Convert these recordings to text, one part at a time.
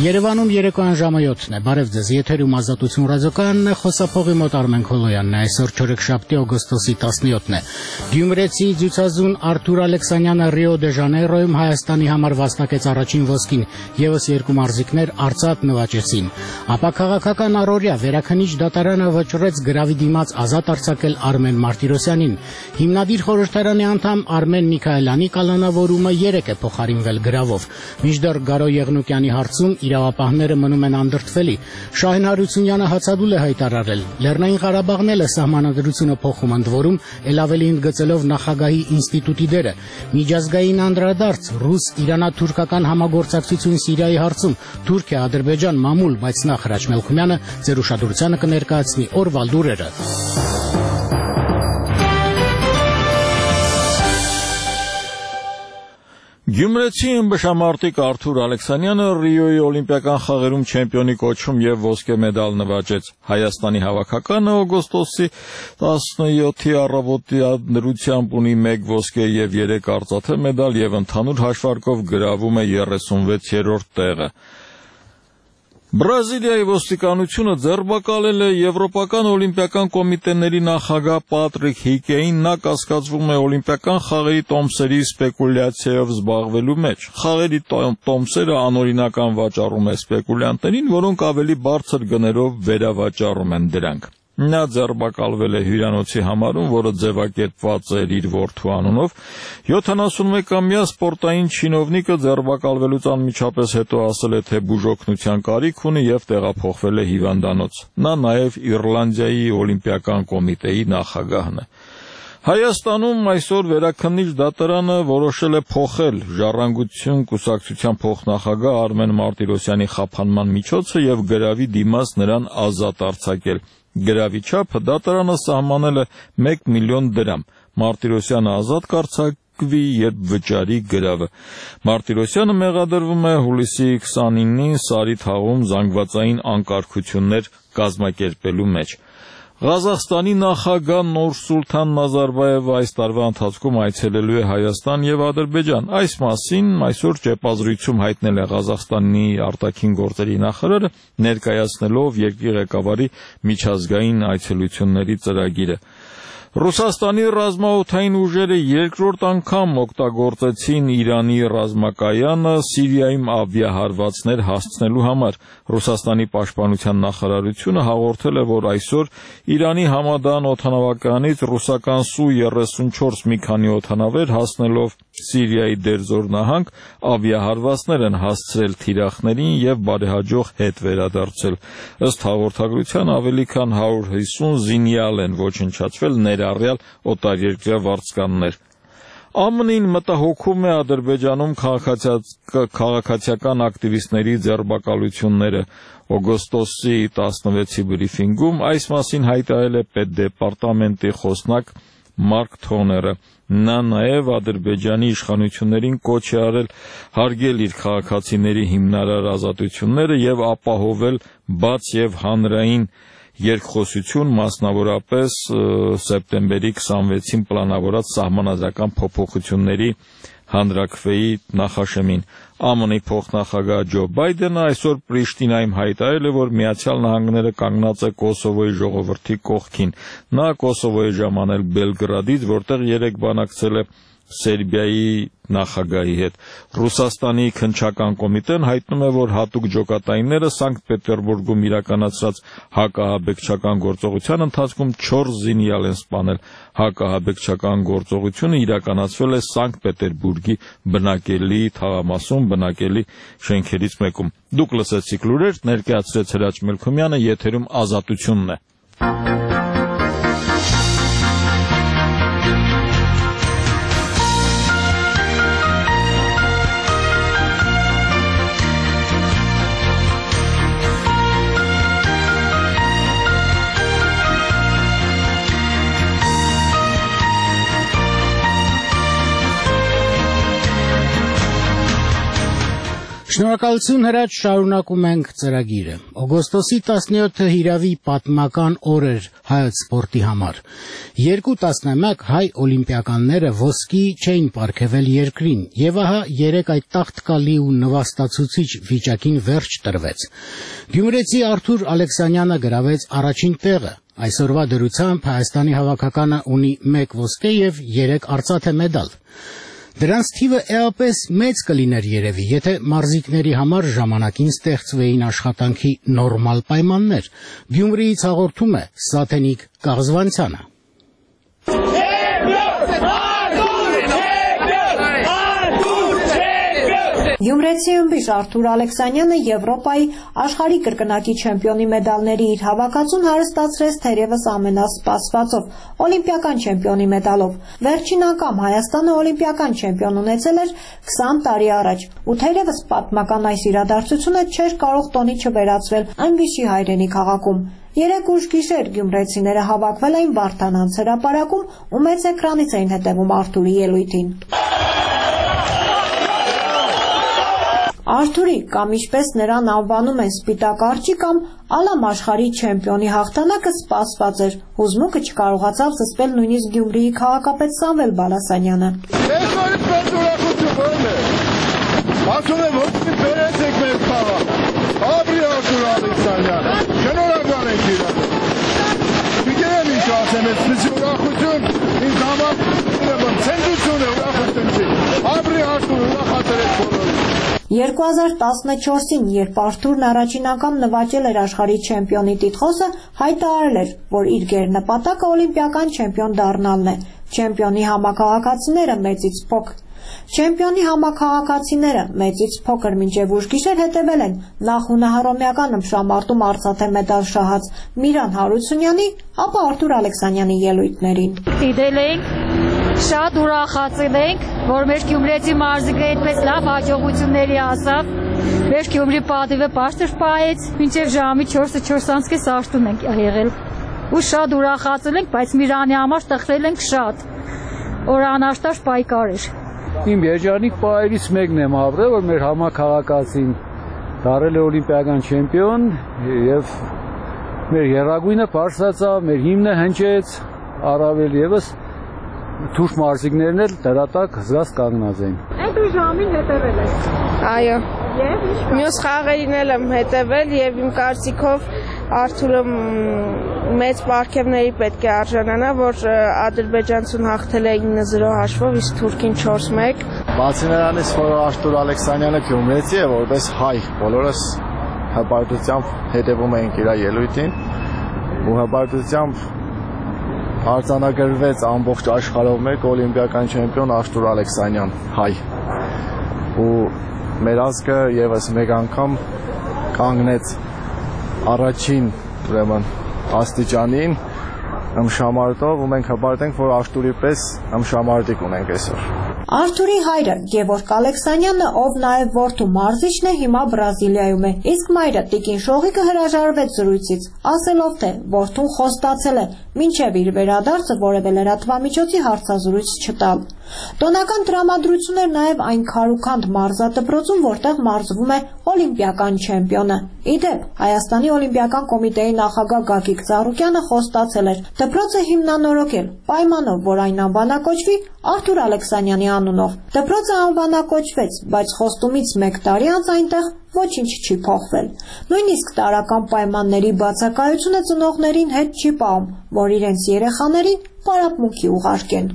Երևանում երեկոյան ժամը 7-ն է, բարև ձեզ, եթերում Ազատություն ռադիոկայանն է, խոսափողի մոտ Արմեն Քոլոյանն է, այսօր չորեքշաբթի օգոստոսի 17-ն է։ Գյումրեցի ձյուծազուն Արթուր Ալեքսանյանը Ռիո դե Ժանեյրոյում Հայաստանի համար վաստակեց առաջին ոսկին, ևս երկու մարզիկներ Արցատ նվաճեցին։ Ապա քաղաքական առօրյա Վերաքնիչ դատարանը վճռեց գրավի դիմաց ազատ արձակել Արմեն Մարտիրոսյանին։ Հիմնադիր խորհրդարանի անդամ Արմեն Միքայելյանի կալանավորումը 3 է փոխարինվել գրավով։ Մինչդեռ Գարո Եղնուկյանի հարցում իրավապահները մնում են անդրդվելի։ Շահին Հարությունյանը հացադուլ է հայտարարել։ Լեռնային Ղարաբաղն էլ է սահմանադրությունը փոխում, ընդ որում էլ ավելի ընդգծելով նախագահի ինստիտուտի դերը։ Միջազգային անդրադարձ ռուս-իրանա-թուրքական համագործակցություն Սիրիայի հարցում Թուրքիա, Ադրբեջան, մամուլ, բայց նախ Հրաչ Մելքումյանը ձեր ուշադրությանը կներկայացնի օրվա լուրերը։ Գյումրեցի ըմբշամարտիկ Արթուր Ալեքսանյանը Ռիոյի օլիմպիական խաղերում չեմպիոնի կոչում եւ ոսկե մեդալ նվաճեց։ Հայաստանի հավաքականը օգոստոսի 17-ի առավոտի դրությամբ ունի 1 ոսկե եւ 3 արծաթե մեդալ եւ ընդհանուր հաշվարկով գրավում է 36-րդ տեղը։ Բրազիլիայի ոստիկանությունը ձերբակալել է Եվրոպական օլիմպիական կոմիտեների նախագահ Պատրիկ Հիկեին, նա կասկածվում է օլիմպիական խաղերի տոմսերի սպեկուլյացիայով զբաղվելու մեջ։ Խաղերի տոմսերը անօրինական վաճառում է սպեկուլյանտներին, որոնք ավելի բարձր գներով վերավաճառում են դրանք։ Նա ձերբակալվել է հյուրանոցի համարում, որը ձևակերպված էր իր որդու անունով։ 71-ամյա սպորտային չինովնիկը ձերբակալվելուց անմիջապես հետո ասել է, թե բուժօգնության կարիք ունի եւ տեղափոխվել է հիվանդանոց։ Նա նաեւ Իռլանդիայի օլիմպիական կոմիտեի նախագահն է։ Հայաստանում այսօր Վերաքնիչ դատարանը որոշել է փոխել Ժառանգություն կուսակցության փոխնախագահ Արմեն Մարտիրոսյանի խափանման միջոցը եւ գրավի դիմաց նրան ազատ արձակել։ Գրավի չափը դատարանը սահմանել է 1 միլիոն դրամ։ Մարտիրոսյանը ազատ կարձակվի, երբ վճարի գրավը։ Մարտիրոսյանը մեղադրվում է հուլիսի 29-ին Սարի թաղում զանգվածային անկարգություններ կազմակերպելու մեջ։ Ղազախստանի նախագահ Նուրսուլթան Նազարբաևը այս տարվա ընթացքում այցելելու է Հայաստան եւ Ադրբեջան։ Այս մասին այսօր ճեպազրույցում հայտնել է Ղազախստանի արտաքին գործերի նախարարը, ներկայացնելով երկրի ղեկավարի միջազգային այցելությունների ծրագիրը։ Ռուսաստանի ռազմաօդային ուժերը երկրորդ անգամ օգտագործեցին Իրանի ռազմակայանը Սիրիայում ավիահարվածներ հասցնելու համար։ Ռուսաստանի պաշտպանության նախարարությունը հաղորդել է, որ այսօր Իրանի Համադան օդանավակայանից ռուսական Սու-34 մի քանի օդանավեր հասնելով Սիրիայի Դերզոր նահանգ ավիահարվածներ են հասցրել թիրախներին եւ բարեհաջող հետ վերադարձել։ Ըստ հաղորդագրության ավելի քան 150 զինյալ են ոչնչացվել, ներառյալ օտարերկրյա վարձկաններ։ ԱՄՆ-ին մտահոգում է Ադրբեջանում քաղաքացիական ակտիվիստների ձերբակալությունները։ Օգոստոսի 16-ի բրիֆինգում այս մասին հայտարարել է պետդեպարտամենտի խոսնակ Մարկ Թոները։ Նա նաև Ադրբեջանի իշխանություններին կոչ է արել հարգել իր քաղաքացիների հիմնարար ազատությունները եւ ապահովել բաց եւ հանրային երկխոսություն, մասնավորապես սեպտեմբերի 26-ին պլանավորած սահմանադրական փոփոխությունների հանրաքվեի նախաշեմին։ ԱՄՆ-ի փոխնախագահ Ջո Բայդենը այսօր Պրիշտինայում հայտարարել է, որ Միացյալ Նահանգները կանգնած է Կոսովոյի ժողովրդի կողքին։ Նա Կոսովոյի ժամանել Բելգրադից, որտեղ երեկ բանակցել է Սերբիայի նախագահի հետ։ Ռուսաստանի քննչական կոմիտեն հայտնում է, որ հատուկ ջոկատայինները Սանկտ Պետերբուրգում իրականացրած հակահաբեկչական գործողության ընթացքում 4 զինյալ են սպանել։ Հակահաբեկչական գործողությունը իրականացվել է Սանկտ Պետերբուրգի բնակելի թաղամասում, բնակելի շենքերից մեկում։ Դուք լսեցիք լուրեր, ներկայացրեց Հրաչ Մելքումյանը, եթերում Ազատությունն է։ Շնորհակալություն Հրաչ, շարունակում ենք ծրագիրը։ Օգոստոսի 17-ը հիրավի պատմական օր էր հայոց սպորտի համար։ 2 տասնամյակ հայ օլիմպիականները ոսկի չէին պարգևել երկրին, եւ ահա 3 այդ տաղտկալի ու նվաստացուցիչ վիճակին վերջ տրվեց։ Գյումրեցի Արթուր Ալեքսանյանը գրավեց առաջին տեղը։ Այսօրվա դրությամբ Հայաստանի հավաքականը ունի 1 ոսկե եւ 3 արծաթե մեդալ։ Դրանց թիվը էապես մեծ կլիներ երևի, եթե մարզիկների համար ժամանակին ստեղծվեին աշխատանքի նորմալ պայմաններ։ Գյումրիից հաղորդում է Սաթենիկ Կաղզվանցյանը։ Գյումրեցի ըմբիշ Արթուր Ալեքսանյանը Եվրոպայի աշխարհի կրկնակի չեմպիոնի մեդալների իր հավաքածուն հարստացրեց թերևս ամենասպասվածով օլիմպիական չեմպիոնի մեդալով։ Վերջին անգամ Հայաստանը օլիմպիական չեմպիոն ունեցել էր 20 տարի առաջ, ու թերևս պատմական այս իրադարձությունը չէր կարող տոնի չվերածվել ըմբիշի հայրենի քաղաքում։ 3 ուշ գիշեր գյումրեցիները հավաքվել էին Վարդանանց հրապարակում ու մեծ էկրանից էին հետևում Արթուրի ելույթին։ Արթուրի, կամ ինչպես նրան անվանում են Սպիտակ արջի կամ Ալամ աշխարհի չեմպիոնի հաղթանակը սպասված էր։ Հուզմունքը չկարողացավ զսպել նույնիսկ Գյումրիի քաղաքապետ Սամվել Բալասանյանը։ Ասում եմ, որ բերեցեք մեր քաղաք։ Ապրի Արթուր Ալեքսանյանը։ Շնորհակալ ենք իրան։ Գիտեմ ինչ ասեմ, այսպես ուրախություն, ինձ համար ցենտրություն է ուրախություն չի։ Ապրի Արթուր, ուրախացրեք բոլորին։ 2014-ին, երբ Արթուրն առաջին անգամ նվաճել էր աշխարհի չեմպիոնի տիտղոսը, հայտարարել էր, որ իր գերնպատակը օլիմպիական չեմպիոն դառնալն է։ Չեմպիոնի համաքաղաքացիները մեծից փոքր մինչև ուշ գիշեր հետևել են նախ հունահռոմեական ըմբշամարտում արծաթե մեդալ շահած Միրան Հարությունյանի, ապա Արթուր Ալեքսանյանի ելույթներին։ Դիտել ենք, շատ ուրախացել ենք, որ մեր Գյումրեցի մարզիկը այդպես լավ հաջողությունների հասավ։ Մեր Գյումրի պատիվը բարձր պահեց, մինչև ժամի 4:04 աշտում ենք եղել։ Ու շատ ուրախացել ենք, բայց Միրանի համար տխրել ենք շատ։ Որ անհաշտար պայքար էր։ Իմ երջանիկ պահերից մեկն եմ ապրել, որ մեր համաքաղաքացին դառել է օլիմպիական չեմպիոն եւ մեր եռագույնը բարձրացավ, մեր հիմնը հնչեց, առավել եւս թուրք մարզիկներն էլ դրա տակ զգաց կանգնած են։ Այդ ժամին հետևել եք։ Այո։ Եվ մյուս խաղերին էլ եմ հետևել եւ իմ կարծիքով Արթուրը մեծ պարգևների պետք է արժանանա, որ ադրբեջանցուն հաղթել է 9-0 հաշվով, իսկ թուրքին 4-1։ Բացի նրանից, որ Արթուր Ալեքսանյանը գյումրեցի է, որպես հայ, բոլորս հպարտությամբ հետևում էինք իր ելույթին ու հպարտությամբ արձանագրվեց ամբողջ աշխարհով մեկ օլիմպիական չեմպիոն Արթուր Ալեքսանյան, հայ։ Ու մեր ազգը եւս մեկ անգամ կանգնեց առաջին ուրեմն աստիճանին ըմբշամարտով ու մենք հպարտ ենք, որ Արթուրի պես ըմբշամարտիկ ունենք այսօր։ Արթուրի հայրը Գևորգ Ալեքսանյանը, ով նաև որդու մարզիչն է, հիմա Բրազիլիայում է, իսկ մայրը Տիկին Շողիկը հրաժարվեց զրույցից, ասելով թե որդուն խոստացել է մինչև իր վերադարձը որևէ լրատվամիջոցի հարցազրույց չտալ։ Տոնական տրամադրություն էր նաև այն քարուքանդ մարզադպրոցում, որտեղ մարզվում է օլիմպիական չեմպիոնը։ Իդեպ, Հայաստանի օլիմպիական կոմիտեի նախագահ Գագիկ Ծառուկյանը խոստացել էր դպրոցը հիմնանորոգել, պայմանով, որ այն անվանակոչվի Արթուր Ալեքսանյանի անունով։ Դպրոցը անվանակոչվեց, բայց խոստումից 1 տարի անց այնտեղ ոչինչ չի փոխվել։ Նույնիսկ տարական պայմանների բացակայությունը ծնողներին հետ չի պահում, որ իրենց երեխաներին պարապմունքի ուղարկեն։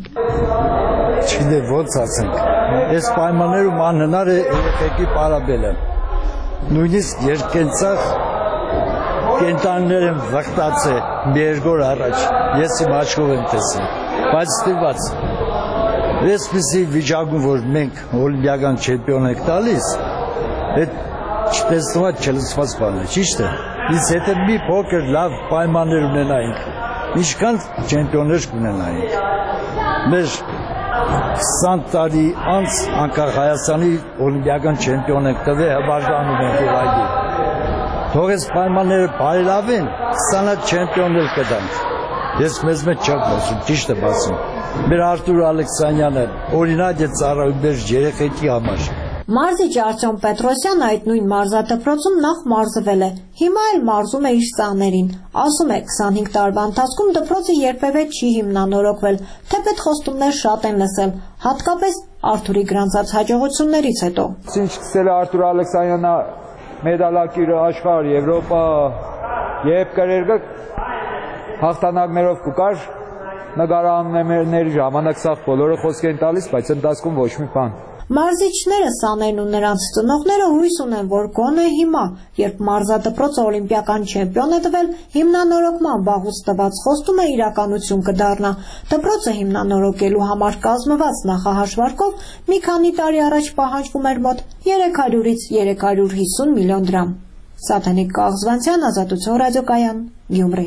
Չգիտեմ ոնց ասենք, այս պայմաններում անհնար է երեխեքի պարապելը։ Նույնիսկ երկենցաղ կենտանիներ են վխտացել մի 2 օր առաջ, ես իմ աչքով եմ տեսել, բայց ստիպված այսպիսի վիճակում, որ մենք օլիմպիական չեմպիոն ենք տալիս, այդ չտեսնված չլսված բան է, ճիշտ է։ Իսկ եթե մի փոքր լավ պայմաններ ունենայինք, ինչքան չեմպիոններ կունենայինք։ Մեր 20 տարի անց անկախ Հայաստանի օլիմպիական չեմպիոն ենք տվել, հպարտանում ենք ուղղակի։ Թող այս պայմանները բարելավեն, 20 չեմպիոններ կտանք։ Ես մեզ մեջ չեմ խոսում, ճիշտ եմ ասում։ Մեր Արթուր Ալեքսանյանը օրինակ է ծառայում մեր երեխեքի համար։ Մարզիչ Արտյոմ Պետրոսյանը այդ նույն մարզադպրոցում նախ մարզվել է, հիմա էլ մարզում է իր սաներին, ասում է 25 տարվա ընթացքում դպրոցը երբևէ չի հիմնանորոգվել, թեպետ խոստումներ շատ են լսել, հատկապես Արթուրի գրանցած հաջողություններից հետո։ Ինչ սկսել է Արթուր Ալեքսանյանը մեդալակիր աշխարհ, Եվրոպա, երբ կրերգը հաղթանակներով կուկար նկարանների ժամանակ սաղ բոլորը խոսք են տալիս, բայց ընթացքում ոչ մի բան։ Մարզիչները, սաներն ու նրանց ծնողները հույս ունեն, որ գոնե հիմա, երբ մարզադպրոցը օլիմպիական չեմպիոն է տվել, հիմնանորոգման վաղուց տված խոստումը իրականություն կդառնա։ Դպրոցը հիմնանորոգելու համար կազմված նախահաշվարկով մի քանի տարի առաջ պահանջվում էր մոտ 300-ից 350 միլիոն դրամ։ Սաթենիկ Կաղզվանցյան, Ազատություն ռադիոկայան, Գյումրի։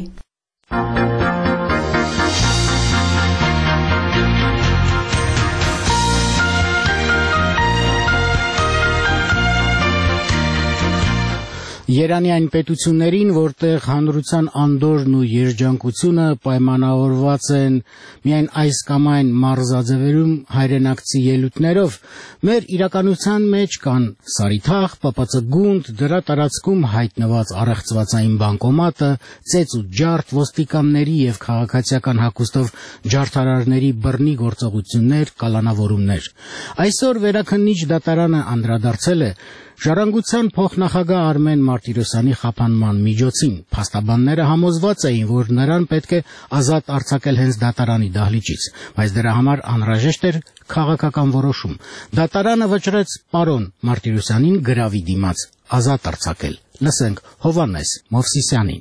Երանի այն պետություններին, որտեղ հանրության անդորն ու երջանկությունը պայմանավորված են միայն այս կամ այն մարզաձևերում հայրենակցի ելույթներով, մեր իրականության մեջ կան Սարիթաղ, ՊՊՑ գունդ, դրա տարածքում հայտնված առեղծվածային բանկոմատը, ծեծ ու ջարդ, ոստիկանների եւ քաղաքացիական հագուստով ջարդարարների բռնի գործողություններ, կալանավորումներ։ Այսօր Վերաքննիչ դատարանը անդրադարձել է Ժառանգության փոխնախագահ Արմեն Մարտիրոսյանի խափանման միջոցին, փաստաբանները համոզված էին, որ նրան պետք է ազատ արձակել հենց դատարանի դահլիճից, բայց դրա համար անհրաժեշտ էր քաղաքական որոշում։ Դատարանը վճռեց պարոն Մարտիրոսյանին գրավի դիմաց ազատ արձակել։ Լսենք Հովհաննես Մովսիսյանին։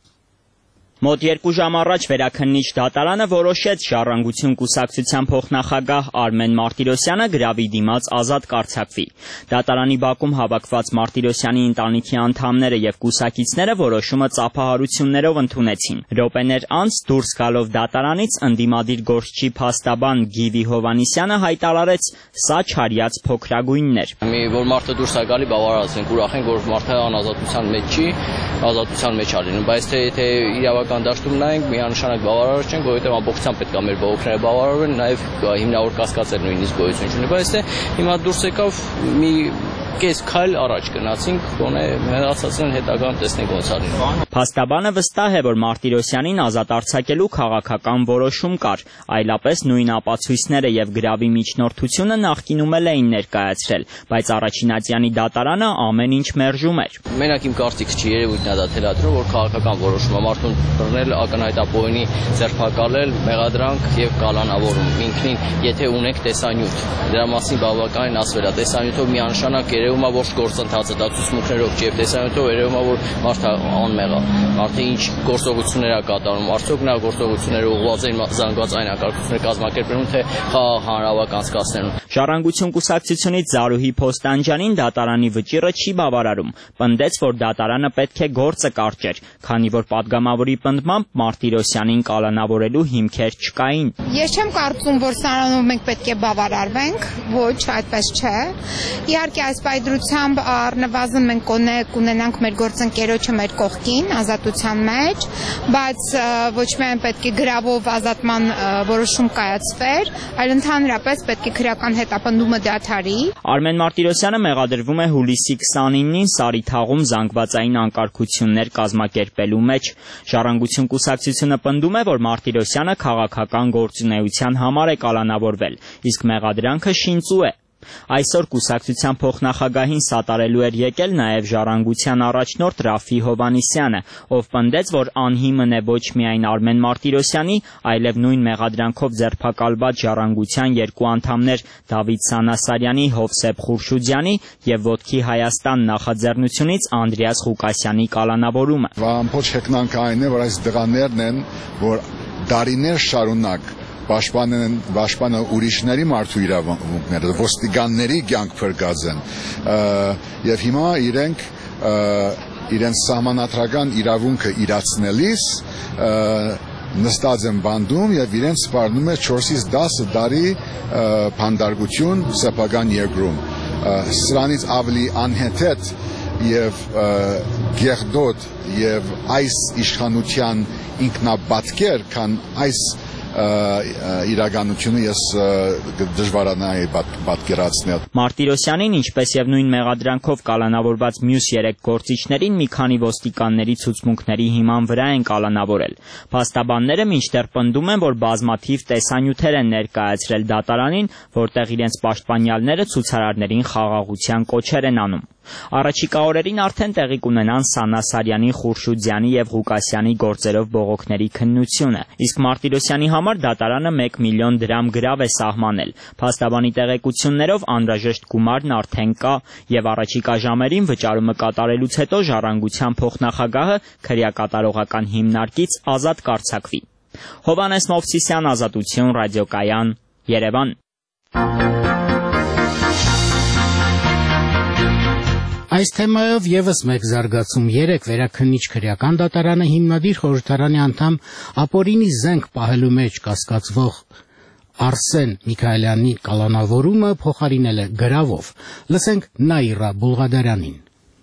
Մոտ 2 ժամ առաջ Վերաքննիչ դատարանը որոշեց Ժառանգություն կուսակցության փոխնախագահ Արմեն Մարտիրոսյանը գրավի դիմաց ազատ կարձակվի։ Դատարանի բակում հավաքված Մարտիրոսյանի ընտանիքի անդամները եւ կուսակիցները որոշումը ծափահարություններով ընդունեցին։ Րոպեներ անց դուրս գալով դատարանից ընդդիմադիր գործչի փաստաբան Գիվի Հովանիսյանը հայտարարեց՝ սա չարյաց փոքրագույններ։ Որ մարդը դուրս է գալի, բավարարած ենք, ուրախ ենք, որ մարդը անազատության մեջ չի, ազատության մեջ է լինում, բայց եթե իրավական դաշտում նայենք, միանշանակ բավարար չենք, որովհետև ամբողջությամբ պետք է մեր բողոքները բավարարվեն, նաև հիմնավոր կասկածներ նույնիսկ գոյություն չունի, բայց հիմա դուրս եկավ մի կես քայլ առաջ գնացինք, գոնե մնացածին հետագան տեսնենք ոնց է լինում։ Փաստաբանը վստահ է, որ Մարտիրոսյանին ազատ արձակելու քաղաքական որոշում կար, այլապես նույն ապացույցները եւ գրավի միջնորդությունը նախկինում էին ներկայացրել, բայց առաջինատյանի դատարանը ամեն ինչ մերժում էր։ Մենակ իմ կարծիքս չի, երևույթն է դա թելադրում, որ քաղաքական որոշում է մարդուն բռնել, ակնհայտ ապօրինի ձերբակալել, մեղադրանք եւ կալանավորում։ Ինքնին, եթե ունեք տեսանյութ, դրա մասին բավականին ասվել է, տեսանյութով միանշանակ երևում է, որ գործընթացը դա ցուցմունքներով չի, եւ տեսանյութով երևում է, որ մարդը անմեղ է, մարդը ինչ գործողություններ է կատարում, արդյոք նա գործողությունները ուղղված են զանգվածային ակարգություններ կազմակերպելուն, թե խաղաղ հանրավակ անցկացնելուն։ Ժառանգություն կուսակցությունից Զարուհի Փոստանջյանին դատարանի վճիռը չի բավարարում, պնդեց, որ դատարանը պետք է գործը կարճեր, քանի որ պատգամավորի պնդմամբ Մարտիրոսյանին կալանավորելու հիմքեր չկային։ Ես չեմ կարծում, որ սրանով մենք պետք է բավարարվենք, ոչ, այդպես չէ։ Իհարկե այս պայծրությամբ առնվազն մենք կունենանք մեր գործընկերոջը մեր կողքին ազատության մեջ, բայց ոչ միայն պետք է գրավով ազատման որոշում կայացվեր, այլ ընդհանրապես պետք է քրեական հետապնդումը դադարի։ Արմեն Մարտիրոսյանը մեղադրվում է հուլիսի 29-ին Սարիթաղում զանգվածային անկարգություններ կազմակերպելու մեջ։ Ժառանգություն կուսակցությունը պնդում է, որ Մարտիրոսյանը քաղաքական գործունեության համար է կալանավորվել, իսկ մեղադրանքը շինծու է։ Այսօր կուսակցության փոխնախագահին սատարելու էր եկել նաև Ժառանգության առաջնորդ Ռաֆի Հովանիսյանը, ով պնդեց, որ անհիմն է ոչ միայն Արմեն Մարտիրոսյանի, այլև նույն մեղադրանքով ձերբակալված Ժառանգության երկու անդամներ Դավիթ Սանասարյանի, Հովսեփ Խուրշուդյանի եւ Ոտքի Հայաստան նախաձեռնությունից Անդրեաս Ղուկասյանի կալանավորումը։ Ամբողջ հեգնանքը այն է, որ այս դղաներն են, որ դարիներ շարունակ պաշտպանը ուրիշների մարդու իրավունքները, ոստիկանների կյանք փրկած են, եւ հիմա իրենց սահմանադրական իրավունքը իրացնելիս նստած են բանդում եւ իրենց սպառնում է 4-ից 10 տարի փանդարգություն սեփական երկրում։ Սրանից ավելի անհեթեթ եւ գեղդոտ եւ այս իշխանության ինքնաբատկեր, քան այս իրականությունը ես դժվարանայի պատկերացնել։ Մարտիրոսյանին, ինչպես եւ նույն մեղադրանքով կալանավորված մյուս 3 գործիչներին մի քանի ոստիկանների ցուցմունքների հիման վրա են կալանավորել։ Փաստաբանները մինչդեռ պնդում են, որ բազմաթիվ տեսանյութեր են ներկայացրել դատարանին, որտեղ իրենց պաշտպանյալները ցուցարարներին խաղաղության կոչեր են անում։ Առաջիկա օրերին արդեն տեղի կունենան Սանա Սարյանի, Խուրշուդյանի եւ Ղուկասյանի գործերով բողոքների քննությունը, իսկ Մարտիրոսյանի համար դատարանը 1 միլիոն դրամ գրավ է սահմանել։ Փաստաբանի տեղեկություններով անհրաժեշտ գումարն արդեն կա եւ առաջիկա ժամերին վճարումը կատարելուց հետո Ժառանգության փոխնախագահը քրեակատարողական հիմնարկից ազատ կարձակվի։ Հովհաննես Մովսիսյան, Ազատություն, ռադիոկայան, Երևան։ Այս թեմայով եւս մեկ զարգացում 3 վերաքննիչ քրեական դատարանը հիմնադիր խորհրդարանի անդամ Ապորինի զենք պահելու մեջ կասկածվող Արսեն Միքայելյանի կալանավորումը փոխարինել է գրավով։ Լսենք Նաիրա Բուլղադարյանին։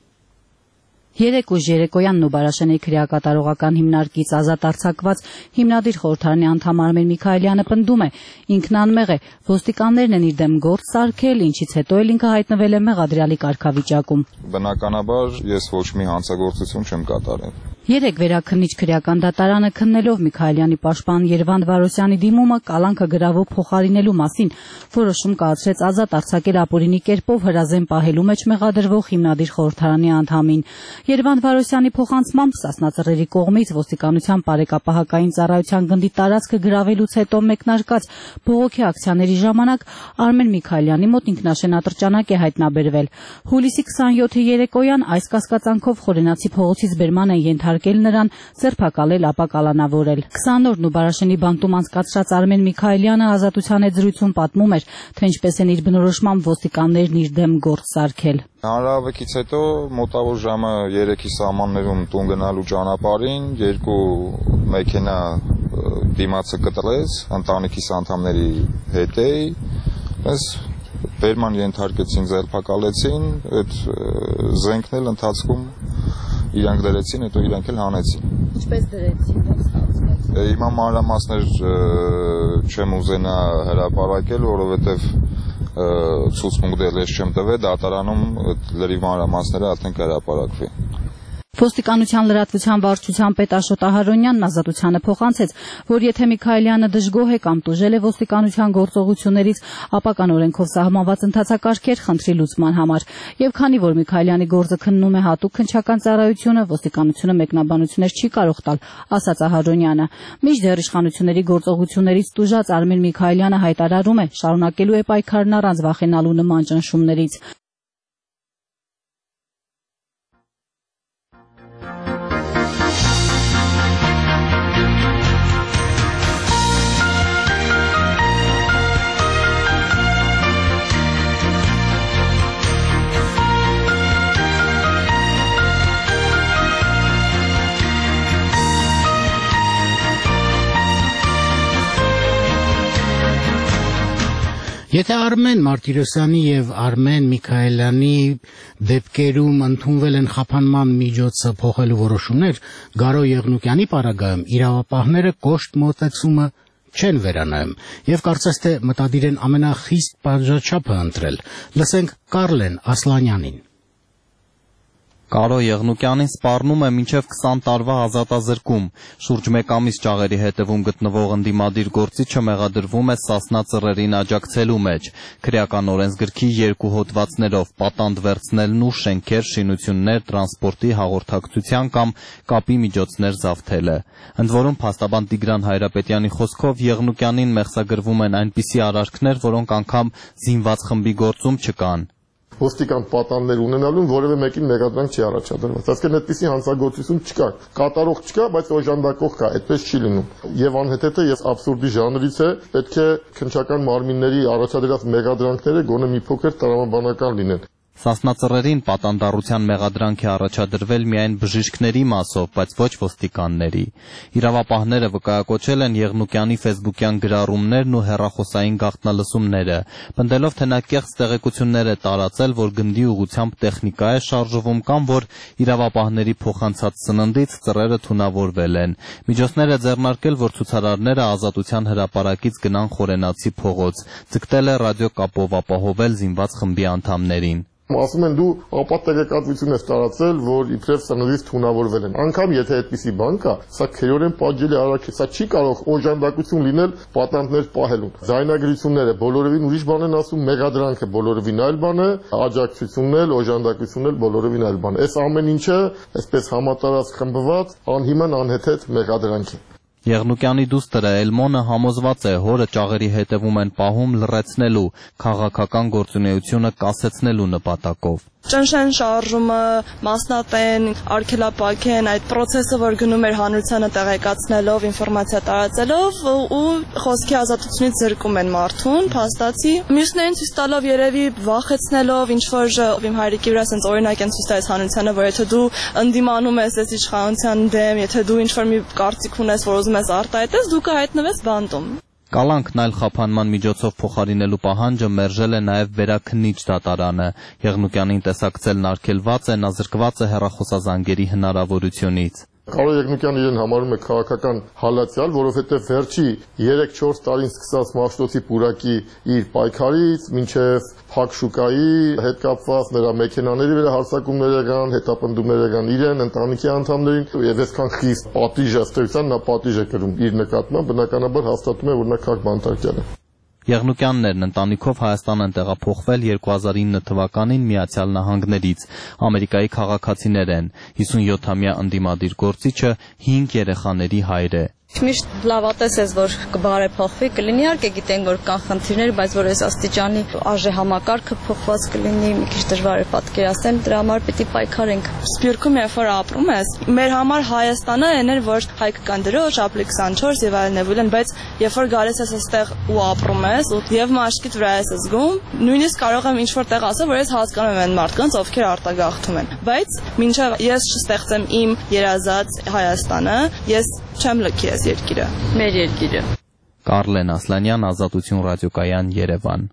3 ուժ երեկոյան Նուբարաշենի քրեակատարողական հիմնարկից ազատ արձակված հիմնադիր խորհրդարանի անդամ Արմեն Միքայելյանը պնդում է, ինքն անմեղ է, ոստիկաններն են իր դեմ գործ սարքել, ինչից հետո էլ ինքը հայտնվել է մեղադրյալի կարգավիճակում։ Բնականաբար ես ոչ մի հանցագործություն չեմ կատարել։ 3 վերաքննիչ քրեական դատարանը քննելով Միքայելյանի պաշտպան Երվանդ Վարոսյանի դիմումը կալանքը գրավով փոխարինելու մասին որոշում կայացրեց ազատ արձակել Ապորինի կերպով հրազեն պահելու մեջ մեղադրվող հիմնադիր խորհրդարանի անդամին։ Երվանդ Վարոսյանի փոխանցմամբ Սասնա կողմից ոստիկանության բարեկապահական ծառայության գնդի տարածքը գրավելուց հետո մեկնարկած բողոքի ակցիաների ժամանակ Արմեն Միքայելյանի մոտ ինքնաշեն ատրճանակ է հայտնաբերվել։ Հուլիսի 27-ի երեկոյան այս կասկածանքով Խորենացի փողոցից բերման են ենթարկել նրան, ձերբակալել, ապա կալանավորել։ 20 օրն ու Բարաշենի բանտում անցկացրած Արմեն Միքայելյանը ազատության հետ զրույցում պատմում էր, թե ինչպես են իր բնորոշմամբ ոստիկաններն իր դեմ գործ սարքել։ Հանրահավաքից հետո մոտավոր ժամը 3-ի սահմաններում տուն գնալու ճանապարհին 2 մեքենա դիմացը կտրեց, ընտանիքիս անդամների հետ էի, ես բերման ենթարկեցին, ձերբակալեցին, այդ զենքն էլ ընթացքում իրանք դրեցին, հետո իրանք էլ հանեցին։ Ինչպես դրեցին, ո՞նց ստացվեց։ Հիմա մանրամասներ չեմ ուզենա հրապարակել, որովհետև ցուցմունք դեռ ես չեմ տվել, դատարանում լրիվ մանրամասները արդեն կհրապարակվի։ Ոստիկանության լրատվության վարչության պետ Աշոտ Ահարոնյանն ազատությանը փոխանցեց, որ եթե Միքայելյանը դժգոհ է կամ տուժել է ոստիկանության գործողություններից, ապա կան օրենքով սահմանված ընթացակարգեր խնդրի լուծման համար։ Եվ քանի որ Միքայելյանի գործը քննում է հատուկ քննչական ծառայությունը, ոստիկանությունը մեկնաբանություններ չի կարող տալ, ասաց Ահարոնյանը։ Մինչդեռ իշխանությունների գործողություններից տուժած Արմեն Միքայելյանը հայտարարում է, շարունակելու է պայքարն առանց վախենալու նման ճնշումներից։ Եթե Արմեն Մարտիրոսյանի եւ Արմեն Միքայելյանի դեպքերում ընդունվել են խափանման միջոցը փոխելու որոշումներ, Գարո Եղնուկյանի պարագայում իրավապահները կոշտ մոտեցումը չեն վերանայում եւ կարծես թե մտադիր են ամենախիստ պատժաչափը ընտրել։ Լսենք Կարլեն Ասլանյանին։ Կարո Եղնուկյանին սպառնում է մինչև 20 տարվա ազատազրկում։ Շուրջ 1 ամիս ճաղերի հետևում գտնվող ընդդիմադիր գործիչը մեղադրվում է Սասնա ծռերին աջակցելու մեջ, քրեական օրենսգրքի 2 հոդվածներով պատանդ վերցնելն ու շենքեր, շինություններ, տրանսպորտի, հաղորդակցության կամ կապի միջոցներ զավթելը։ Ընդ որում փաստաբան Տիգրան Հայրապետյանի խոսքով Եղնուկյանին մեղսագրվում են այնպիսի արարքներ, որոնք անգամ զինված խմբի գործում չկան։ Ոստիկան պատաններ ունենալուն որևէ մեկին մեղադրանք չի առաջադրված։ Այսինքն այդպիսի հանցագործություն չկա, կատարող չկա, բայց օժանդակող կա, այդպես չի լինում։ Եվ անհետեթը ես абսուրդի ժանրից է, պետք է քննչական մարմինների առաջադրած մեղադրանքները գոնե մի փոքր տրամաբանական լինեն։ Սասնածռերին պատանդառության մեղադրանք է առաջադրվել միայն բժիշկների մասով, բայց ոչ ոստիկանների։ Իրավապահները վկայակոչել են Եղնուկյանի ֆեյսբուքյան գրառումներն ու հեռախոսային գաղտնալսումները, պնդելով, թե նա կեղծ տեղեկություններ է տարածել, որ գնդի ուղղությամբ տեխնիկա է շարժվում կամ որ իրավապահների փոխանցած սննդից ծռերը թունավորվել են։ Միջոցներ է ձեռնարկել, որ ցուցարարները Ազատության հրապարակից գնան Խորենացի փողոց, ձգտել է ռադիո կապով ապահովել զինված խմբի անդամներին։ Ասում են դու ապատ տեղեկատվություն ես տարածել, որ իբրև սննդից թունավորվել են։ Անկամ եթե այդպիսի բան կա, սա քերորեն պատժելի արարք է, սա չի կարող օժանդակություն լինել պատանդներ պահելուն։ Ձայնագրությունները բոլորովին ուրիշ բան են ասում, մեղադրանքը բոլորովին այլ բան է, աջակցությունն էլ, օժանդակությունն էլ բոլորովին այլ բան է։ Այս ամեն ինչը այսպես համատարած խմբված անհիմն անհեթեթ մեղադրանք է։ Եղնուկյանի դուստր Էլմոնը համոզված է, հորը ճաղերի հետևում են պահում լռեցնելու, քաղաքական գործունեությունը կասեցնելու նպատակով։ Ճնշեն շարժումը, մասնատեն, արգելափակեն այդ process-ը, որ գնում էր հանրությանը տեղեկացնելով, ինֆորմացիա տարածելով ու խոսքի ազատությունից զրկում են մարդուն, փաստացի։ Մյուսներին ցույց տալով երևի վախեցնելով, ինչ որ իմ հայրիկի վրա sense օրինակ են ցույց տալիս հանրությանը, որ եթե դու ընդդիմանում ես այս իշխանության դեմ, եթե դու ինչ որ մի կարծիք ունես, որ ուզում ես արտահայտես, դու կհայտնվես բանտում։ Կալանքն այլ խափանման միջոցով փոխարինելու պահանջը մերժել է նաև Վերաքննիչ դատարանը։ Եղնուկյանին տեսակցելն արգելված է, նա զրկված է հեռախոսազանգերի հնարավորությունից։ Կարո Եղնուկյանը իրեն համարում է քաղաքական հալածյալ, որովհետև վերջի 3-4 տարին սկսած Մաշտոցի պուրակի իր պայքարից մինչև Փակ շուկայի հետ կապված նրա մեքենաների վրա հարձակումներ եղան, հետապնդումներ եղան իրեն, ընտանիքի անդամներին, եւ այսքան խիստ պատիժ ըստեյության նա պատիժ է կրում իր նկատմամբ, բնականաբար հաստատում է, որ նա քաղաքբանտարկյալ է։ Եղնուկյաններն ընտանիքով Հայաստան են տեղափոխվել 2009 թվականին Միացյալ Նահանգներից։ Ամերիկայի քաղաքացիներ են։ 57-ամյա ընդդիմադիր գործիչը 5 երեխաների հայր է։ Միշտ լավատես ես, որ կբարեփոխվի, կլինի իհարկե գիտենք, որ կան խնդիրներ, բայց որ այս աստիճանի արժե համակարգը փոխված կլինի, մի քիչ դժվար է պատկերացնել, դրա համար պիտի պայքարենք։ Սփյուռքում երբ որ ապրում ես, մեր համար Հայաստանը այն էր, որ հայկական դրոշ, ապրիլ 24 եւ այլն եւ այլն, բայց երբ որ գալիս ես այստեղ ու ապրում ես, եւ մաշկիդ վրա ես զգում, նույնիսկ կարող եմ ինչ-որ տեղ ասել, որ ես հասկանում եմ այն մարդկանց, ովքեր արտագաղթում են, բայց մինչեւ ես չստեղծեմ իմ երազած Հայաստանը, ես չեմ լքի այս երկիրը, մեր երկիրը։ Կարլեն Ասլանյան, Ազատություն ռադիոկայան, Երևան։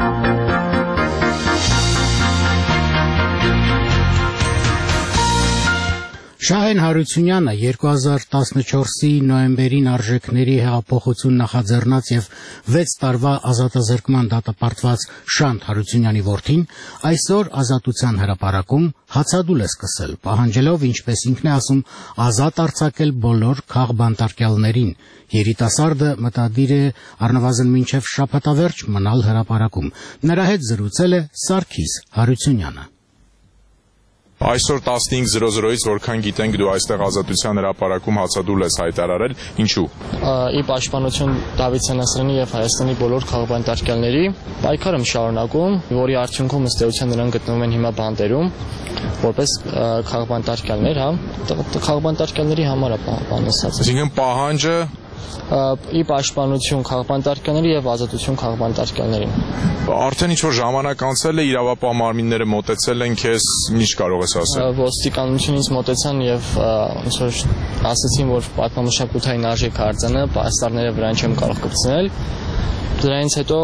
Շահեն Հարությունյանը 2014-ի նոյեմբերին արժեքների հեղափոխություն նախաձեռնած եւ 6 տարվա ազատազրկման դատապարտված Շանթ Հարությունյանի որդին այսօր Ազատության հրապարակում հացադուլ է սկսել, պահանջելով, ինչպես ինքն է ասում, ազատ արձակել բոլոր քաղբանտարկյալներին։ Երիտասարդը մտադիր է առնվազն մինչև շաբաթավերջ մնալ հրապարակում։ Նրա հետ զրուցել է Սարգիս Հարությունյանը։ Այսօր 15:00-ից որքան գիտենք դու այստեղ Ազատության հրապարակում հացադուլ ես հայտարարել, ինչու։ Ի պաշտպանություն Դավիթ Սանասարյանի եւ Հայաստանի բոլոր քաղաքապետարների պայքարը շարունակում, որի արդյունքում ըստ էության նրանք գտնվում են հիմա բանտերում, որպես քաղաքապետարներ, հա, քաղաքապետարների համար է բանասած։ Այսինքն պահանջը ի պաշտպանություն քաղաքապետարների եւ ազատություն քաղաքապետարներին։ Արդեն ինչ-որ ժամանակ անցել է, իրավապահ մարմինները մոտեցել են քեզ, ինչ կարող ես ասել։ Ոստիկանությունից մոտեցան եւ ինչ որ ասացին, որ պատմամշակութային արժեք արձանը, պաստառները վրան չեմ կարող կպցնել։ Դրանից հետո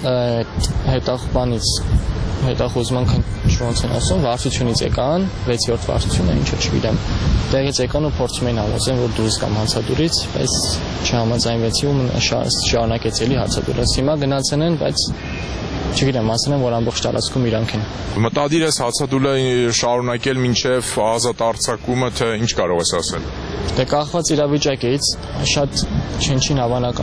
հետախուզման ոնց են ասում, վարչությունից եկան, 6-րդ վարչությունը, ինչը չգիտեմ, տեղից եկան ու փորձում էին համոզել, որ դուրս կամ հացադուլից, բայց չհամաձայնվեցի ու շարունակեց էլի հացադուլը։ Հիմա գնացել են, բայց չգիտեմ, ասել են, որ ամբողջ տարածքում իրանք են։ Մտադիր ես հացադուլը շարունակել մինչև ազատ արձակումը, թե ինչ կարող ես ասել։ Դե կախված իրավիճակից շատ չնչին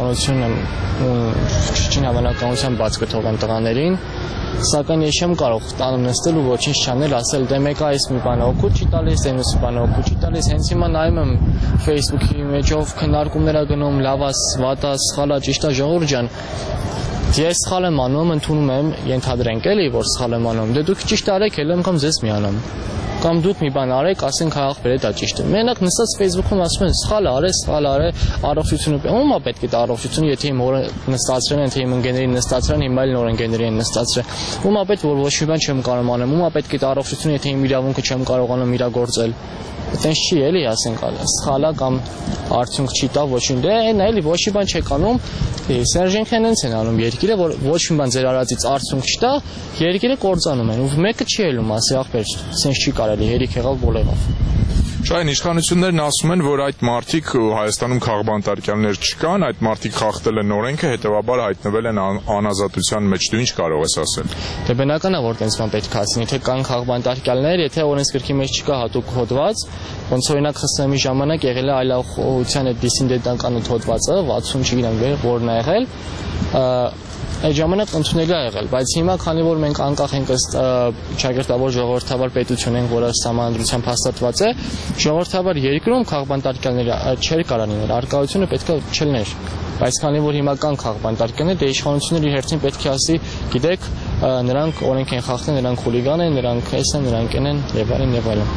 հավանականության բաց կթողեն տղաներին, սակայն ես չեմ կարող տանը նստել ու ոչինչ չանել, ասել դե մեկը այս մի բանը օգուտ չի տալիս, այն ուսի բանը օգուտ չի տալիս, հենց հիմա նայում եմ Facebook-ի մեջով քննարկումներ ա գնում, լավ է, վատ է, սխալ է, ճիշտ է, ժողովուրդ ջան։ Ես սխալ եմ անում, ընդունում եմ, ենթադրենք էլի, որ սխալ եմ անում, դե դուք ճիշտ արեք, էլ եմ կամ ձեզ միանամ։ Կամ դուք մի բան արեք, ասենք աղբեր է դա ճիշտ է։ Մենակ նստած Facebook-ում ասում են սխալ արե, առողջությունը ումա պետք է դա առողջությունը, եթե իմ օրը նստածրեն են, թե իմ ընկերներին նստածրեն, հիմա էլ նոր ընկերների են նստածրել։ Ումա պետք որ ոչ մի բան չեմ կարող անեմ, ումա պետք է դա առողջությունը, եթե իմ իրավունքը չեմ կարողանում իրագործել։ Այդտենց չի էլի, ասենք, սխալա կամ արդյունք չի տա ոչինչ։ Դե այն էլի ոչ մի բան չեք անում։ Սերժենքն հենց են անում երկիրը, որ ոչ մի բան ձեր արածից արդյունք չտա, երկիրը կործանում են։ Ու մեկը չի ելում, ասի ախպեր, սենց չի կարելի, հերիք եղավ, բոլեղավ։ Շահեն, իշխանություններն ասում են, որ այդ մարդիկ Հայաստանում քաղբանտարկյալներ չկան, այդ մարդիկ խախտել են օրենքը, հետևաբար հայտնվել են անազատության մեջ։ Դու ինչ կարող ես ասել։ Դե բնական է, որ տենց բան պետք է ասեն, եթե կան քաղբանտարկյալներ, եթե օրենսգրքի մեջ չկա հատուկ հոդված, ոնց օրինակ ԽՍՀՄ-ի ժամանակ եղել է այլախոհության այդ դիսիդենտական հոդվածը, 60 չգիտեմ որն է եղել, այդ ժամանակ ընդունելի է եղել, բայց հիմա քանի որ մենք անկախ ենք ըստ ճակերտավոր ժողովրդավար պետություն ենք, որը սահմանադրությամբ հաստատված է, ժողովրդավար երկրում քաղբանտարկյալների չէր կարող լինել, արկայությունը պետք է չլներ, բայց քանի որ հիմա կան քաղբանտարկյալներ, դե իշխանությունները իր հերթին պետք է ասի, գիտեք, նրանք օրենք են խախտել, նրանք խուլիգան են, նրանք էս են, նրանք են եւ այլն եւ այլն։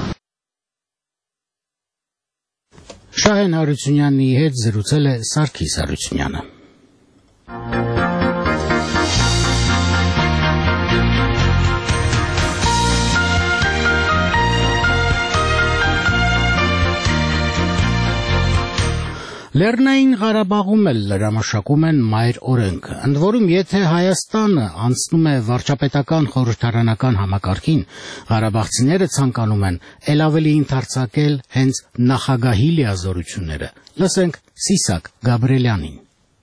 Շահեն Հարությունյանի հետ զրուցել է Սարգիս Հարությունյանը։ Լեռնային Ղարաբաղում էլ լրամշակում են մայր օրենքը, ընդ որում եթե Հայաստանը անցնում է վարչապետական խորհրդարանական համակարգին, ղարաբաղցիները ցանկանում են ել ավելի ընդարձակել հենց նախագահի լիազորությունները։ Լսենք Սիսակ Գաբրելյանին։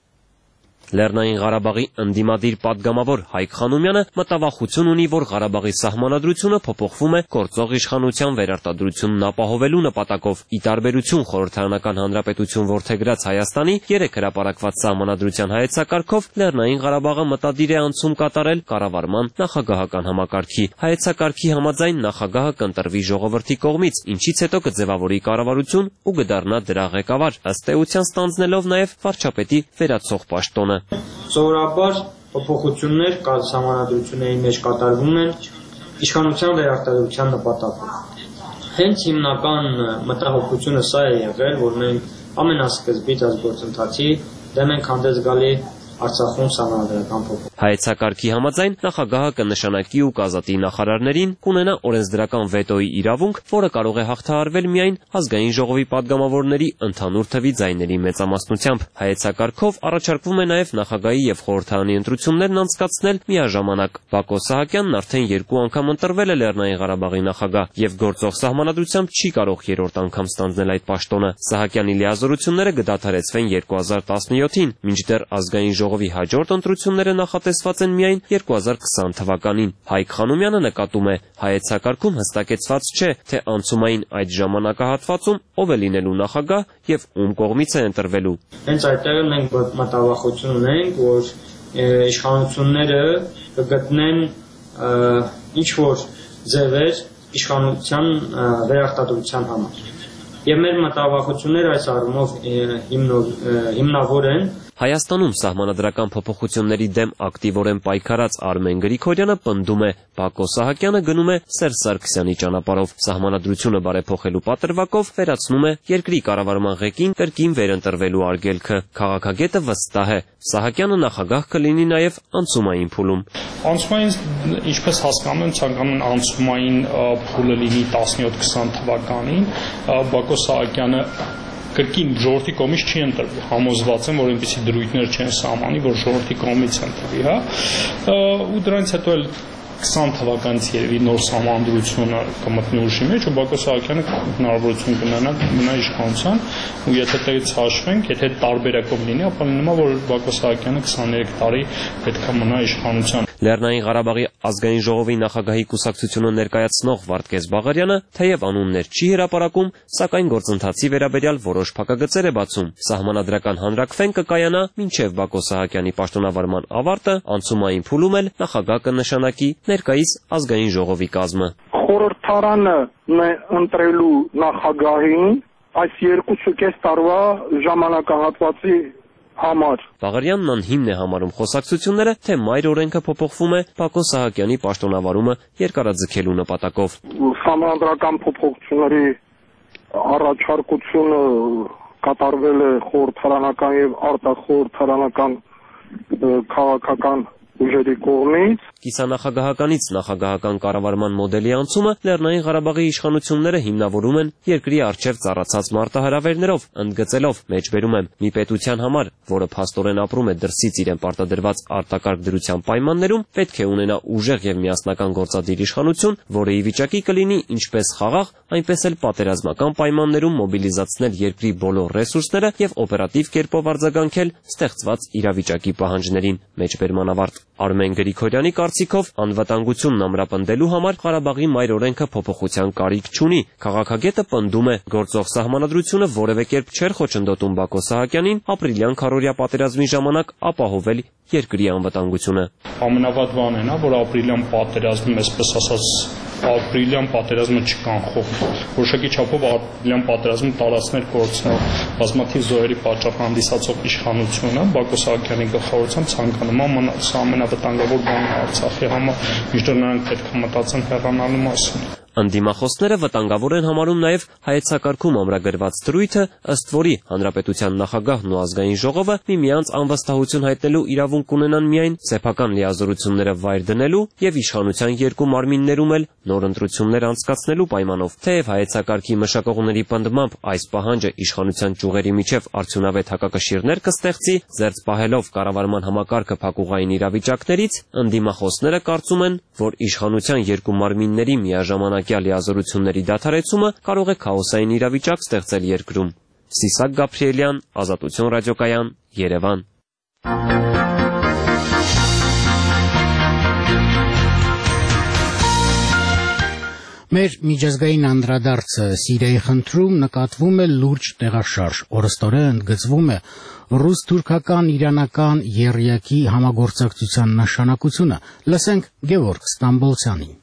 Լեռնային Ղարաբաղի ընդդիմադիր պատգամավոր Հայկ Խանոմյանը մտավախություն ունի, որ Ղարաբաղի սահմանադրությունը փոփոխվում է գործող իշխանության վերարտադրությունն ապահովելու նպատակով։ Ի տարբերություն խորհրդարանական հանրապետություն որդեգրած Հայաստանի 3 հրապարակված սահմանադրության հայեցակարգով Լեռնային Ղարաբաղը մտադիր է անցում կատարել կառավարման նախագահական համակարգի։ Հայեցակարգի համաձայն նախագահը կընտրվի ժողովրդի կողմից, ինչից հետո կձևավորի կառավարություն ու կդառնա դրա ղեկավար, ըստ էության ստանձնելով նաև վարչապետի վերացող պաշտոնը։ Սովորաբար փոփոխություններ սահմանադրությունների մեջ կատարվում են իշխանության վերարտադրության նպատակով։ Հենց հիմնական մտահոգությունը սա է եղել, որ մենք ամենասկզբից այս գործընթացի դեմ ենք հանդես գալի Արցախում սահմանադրական փոփոխություն։ Հայեցակարգի համաձայն նախագահը կնշանակի ու կազատի նախարարներին, կունենա օրենսդրական վետոյի իրավունք, որը կարող է հաղթահարվել միայն ազգային ժողովի պատգամավորների ընդհանուր թվի ձայների մեծամասնությամբ։ Հայեցակարգով առաջարկվում է նաև նախագահի եւ խորհրդարանի ընտրություններն անցկացնել միաժամանակ։ Բակո Սահակյանն արդեն 2 անգամ ընտրվել է Լեռնային Ղարաբաղի նախագահ եւ գործող սահմանադրությամբ չի կարող 3-րդ անգամ ստանձնել այդ պաշտոնը։ Սահակյանի լիազորությունները կդադարեցվեն 2017-ին, մինչդեռ ազգային ժողովի հաջորդ ընտրությունները նախատեսված են միայն 2020 թվականին։ Հայկ Խանոմյանը նկատում է, հայեցակարգում հստակեցված չէ, թե անցումային այդ ժամանակահատվածում ով է լինելու նախագահ եւ ում կողմից է ընտրվելու։ Հենց այդտեղ մենք մտավախություն ունենք, որ իշխանությունները կգտնեն ինչ որ ձևեր իշխանության վերարտադրության համար։ Եվ մեր մտավախությունները այս առումով հիմնավոր են։ Հայաստանում սահմանադրական փոփոխությունների դեմ ակտիվորեն պայքարած Արմեն Գրիգորյանը պնդում է, Բակո Սահակյանը գնում է Սերժ Սարգսյանի ճանապարհով, սահմանադրությունը բարեփոխելու պատրվակով վերացնում է երկրի կառավարման ղեկին կրկին վերընտրվելու արգելքը։ Քաղաքագետը վստահ է, Սահակյանը նախագահ կլինի նաև անցումային փուլում։ Անցումային, ինչպես հասկանում եմ, ցանկանում են անցումային փուլը լինի 17-20 թվականին, Բակո Սահակյանը կրկին ժողովրդի կողմից չի ընտրվի, համոզված եմ, որ այնպիսի դրույթներ չեն սահմանի, որ ժողովրդի կողմից ընտրվի, հա, ու դրանից հետո էլ 20 թվականից երևի նոր սահմանադրությունը կմտնի ուժի մեջ, ու Բակո Սահակյանը հնարավորություն կունենա մնա իշխանության, ու եթե տեղից հաշվենք, եթե տարբերակով լինի, ապա նույնම որ Բակո Սահակյանը 23 տարի պետք է մնա իշխանության։ Լեռնային Ղարաբաղի ազգային ժողովի նախագահի կուսակցությունը ներկայացնող Վարդգես Բաղարյանը թեև անուններ չի հրապարակում, սակայն գործընթացի վերաբերյալ որոշ փակագծեր է բացում։ Սահմանադրական հանրաքվեն կկայանա մինչև Բակո Սահակյանի պաշտոնավարման ավարտը, անցումային փուլում էլ նախագահ կնշանակի ներկայիս ազգային ժողովի կազմը։ Խորհրդարանը ընտրելու նախագահին այս 2.5 տարվա ժամանակահատվածի համար։ Բաղարյանն անհիմն է համարում խոսակցությունները, թե մայր օրենքը փոփոխվում է Բակո Սահակյանի պաշտոնավարումը երկարաձգելու նպատակով։ Սահմանադրական փոփոխությունների առաջարկությունը կատարվել է խորհրդարանական եւ արտախորհրդարանական քաղաքական ուժերի կողմից։ Կիսանախագահականից նախագահական կառավարման մոդելի անցումը Լեռնային Ղարաբաղի իշխանությունները հիմնավորում են երկրի առջև ծառացած մարտահրավերներով, ընդգծելով մեջբերում եմ մի պետության համար, որը փաստորեն ապրում է դրսից իրեն պարտադրված արտակարգ դրության պայմաններում, պետք է ունենա ուժեղ եւ միասնական գործադիր իշխանություն, որը ի վիճակի կլինի ինչպես խաղաղ, այնպես էլ պատերազմական պայմաններում մոբիլիզացնել երկրի բոլոր ռեսուրսները եւ օպերատիվ կերպով արձագանքել ստեղծված իրավիճակի պահանջներին։ Մեջբերման ավարտ։ Արմեն Գրիգորյանի կարծիքով անվտանգությունն ամրապնդելու համար Ղարաբաղի մայր օրենքը փոփոխության կարիք չունի։ Քաղաքագետը պնդում է, գործող սահմանադրությունը որևէ կերպ չէր խոչընդոտում Բակո Սահակյանին ապրիլյան քարոզիա պատերազմի ժամանակ ապահովել երկրի անվտանգությունը։ Ամենավատ բանն է, որ ապրիլյան պատերազմում, այսպես ասած, ապրիլյան պատերազմը չկանխող, որոշակի չափով ապրիլյան պատերազմը տարածքներ կորցնող բազմաթիվ զոհերի պատճառ հանդիսացող իշխանությունը Բակո Սահակյանի գլխավորությամբ ցանկանում է մնալ, սա ամենավտանգավոր բանն է Արցախի համար, մինչդեռ նրանք պետք է մտածեն հեռանալու մասին։ Ընդդիմախոսները վտանգավոր են համարում նաև հայեցակարգում ամրագրված դրույթը, ըստ որի հանրապետության նախագահն ու ազգային ժողովը միմյանց անվստահություն հայտնելու իրավունք կունենան միայն սեփական լիազորությունները վայր դնելու եւ իշխանության երկու մարմիններում էլ նոր ընտրություններ անցկացնելու պայմանով։ Թեև հայեցակարգի մշակողների պնդմամբ այս պահանջը իշխանության ճյուղերի միջև արդյունավետ հակակշիռներ կստեղծի, զերծ պահելով կառավարման համակարգը փակուղային իրավիճակներից, ընդդիմախոսները կարծում են, որ իշխանության երկու մարմինների միաժամանակ լիազորությունների դադարեցումը կարող է քաոսային իրավիճակ ստեղծել երկրում։ Սիսակ Գաբրիելյան, Ազատություն ռադիոկայան, Երևան։ Մեր միջազգային անդրադարձը Սիրիայի խնդրում նկատվում է լուրջ տեղաշարժ, օրըստօրե ընդգծվում է ռուս-թուրքական իրանական եռյակի համագործակցության նշանակությունը։ Լսենք Գևորգ Ստամբոլցյանին։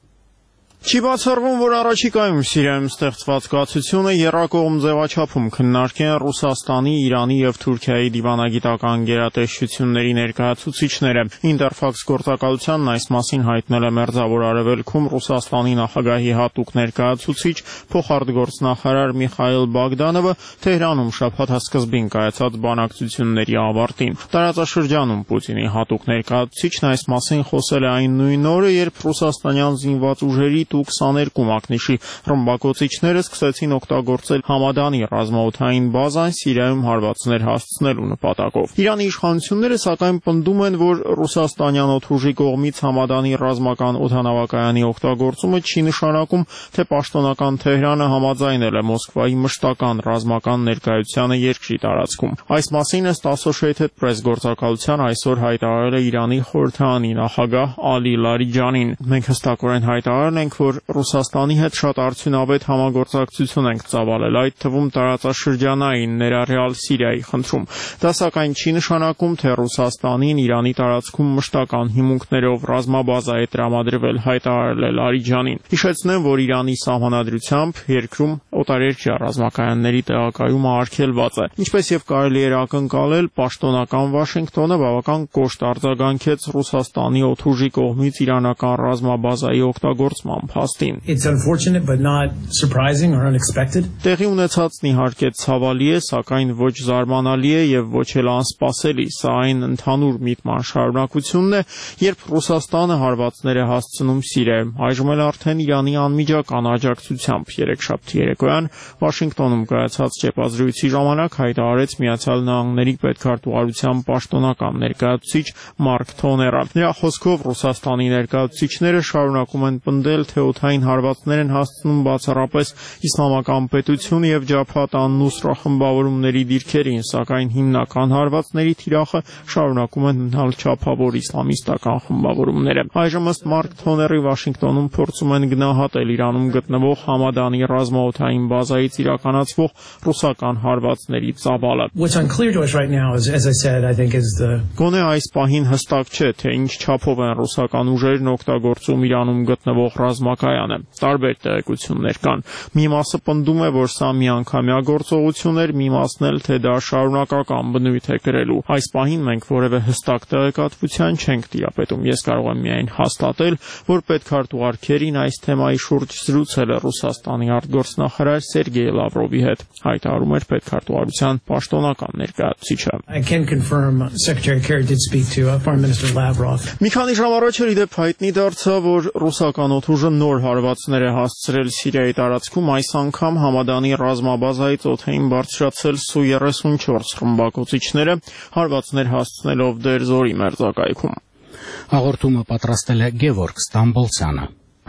Չի բացառվում, որ առաջիկայում Սիրիայում ստեղծված կացությունը եռակողմ ձևաչափում քննարկեն Ռուսաստանի, Իրանի եւ Թուրքիայի դիվանագիտական գերատեսչությունների ներկայացուցիչները։ Ինտերֆաքս գործակալությանն այս մասին հայտնել է Մերձավոր Արևելքում Ռուսաստանի նախագահի հատուկ ներկայացուցիչ փոխարտգործնախարար Միխայիլ Բագդանովը Թեհրանում շաբաթ սկզբին կայացած բանակցությունների ավարտին։ Տարածաշրջանում Պուտինի հատուկ ներկայացուցիչն այս մասին խոսել է այն նույն օրը, երբ ռուսաստանյան զինված ուժերի Tu-22 մակնիշի ռմբակոծիչները սկսեցին օգտագործել Համադանի ռազմաօդային բազան Սիրիայում հարվածներ հասցնելու նպատակով։ Իրանի իշխանությունները սակայն պնդում են, որ ռուսաստանյան օդուժի կողմից Համադանի ռազմական օդանավակայանի օգտագործումը չի նշանակում, թե պաշտոնական Թեհրանը համաձայնել է Մոսկվայի մշտական ռազմական ներկայությանը երկրի տարածքում։ Այս մասին ըստ Associated Press գործակալության այսօր հայտարարել է Իրանի խորհրդարանի նախագահ Ալի Լարիջանին։ Մենք հստակորեն հայտարարել ենք, որ Ռուսաստանի հետ շատ արդյունավետ համագործակցություն ենք ծավալել, այդ թվում տարածաշրջանային ներառյալ Սիրիայի խնդրում։ Դա սակայն չի նշանակում, թե Ռուսաստանին Իրանի տարածքում մշտական հիմունքներով ռազմաբազա է տրամադրվել, հայտարարել է Լարիջանին։ Հիշեցնեմ, որ Իրանի սահմանադրությամբ երկրում օտարերկրյա ռազմակայանների տեղակայումը արգելված է։ Ինչպես եւ կարելի էր ակնկալել, պաշտոնական Վաշինգտոնը բավական կոշտ արձագանքեց Ռուսաստանի օդուժի կողմից իրանական ռազմաբազայի օգտագործման փաստին։ It's unfortunate but not surprising or unexpected. Տեղի ունեցածն իհարկե ցավալի է, սակայն ոչ զարմանալի է եւ ոչ էլ անսպասելի։ Սա այն ընդհանուր միտման շարունակությունն է, երբ Ռուսաստանը հարվածներ է հասցնում Սիրիայում։ Այժմ էլ արդեն Իրանի անմիջական աջակցությամբ երեքշաբթի երեկոյան Վաշինգտոնում կայացած ճեպազրույցի ժամանակ հայտարարեց Միացյալ Նահանգների պետքարտուղարության պաշտոնական ներկայացուցիչ Մարկ Թոները։ Նրա խոսքով Ռուսաստանի ներկայացուցիչները շարունակում են պնդել, թե օդային հարվածներ են հասցնում բացառապես իսլամական պետություն եւ Ջաբհաթ ան-Նուսրա խմբավորումների դիրքերին, սակայն հիմնական հարվածների թիրախը շարունակում են մնալ չափավոր իսլամիստական խմբավորումները։ Այժմ ըստ Մարկ Թոների Վաշինգտոնում փորձում են գնահատել Իրանում գտնվող Համադանի ռազմաօդային բազայից իրականացվող ռուսական հարվածների ծավալը։ What's unclear to us right now is, as I said, I think is the Գոնե այս պահին հստակ չէ, թե ինչ չափով են ռուսական ուժերն օգտագործում Իրանում գտնվող բազմակայանը։ Տարբեր տեղեկություններ կան։ Մի մասը պնդում է, որ սա միանգամյա գործողություն էր, մի մասն էլ, թե դա շարունակական բնույթ է կրելու։ Այս պահին մենք որևէ հստակ տեղեկատվության չենք տիրապետում։ Ես կարող եմ միայն հաստատել, որ պետքարտուղար Քերին այս թեմայի շուրջ զրուցել է Ռուսաստանի արտգործնախարար Սերգեյ Լավրովի հետ, հայտարարում էր պետքարտուղարության պաշտոնական ներկայացուցիչը։ I can confirm Secretary Kerry did speak to Foreign Minister Lavrov. Մի քանի ժամ առաջ ի դեպ հայտնի դարձավ, որ ռուսական օդուժը նոր հարվածներ է հասցրել Սիրիայի տարածքում, այս անգամ Համադանի ռազմաբազայից օդային բարձրացել Su-34 խմբակոծիչները, հարվածներ հասցնելով Դերզորի մերձակայքում։ Հաղորդումը պատրաստել է Գևորգ Ստամբոլցյանը։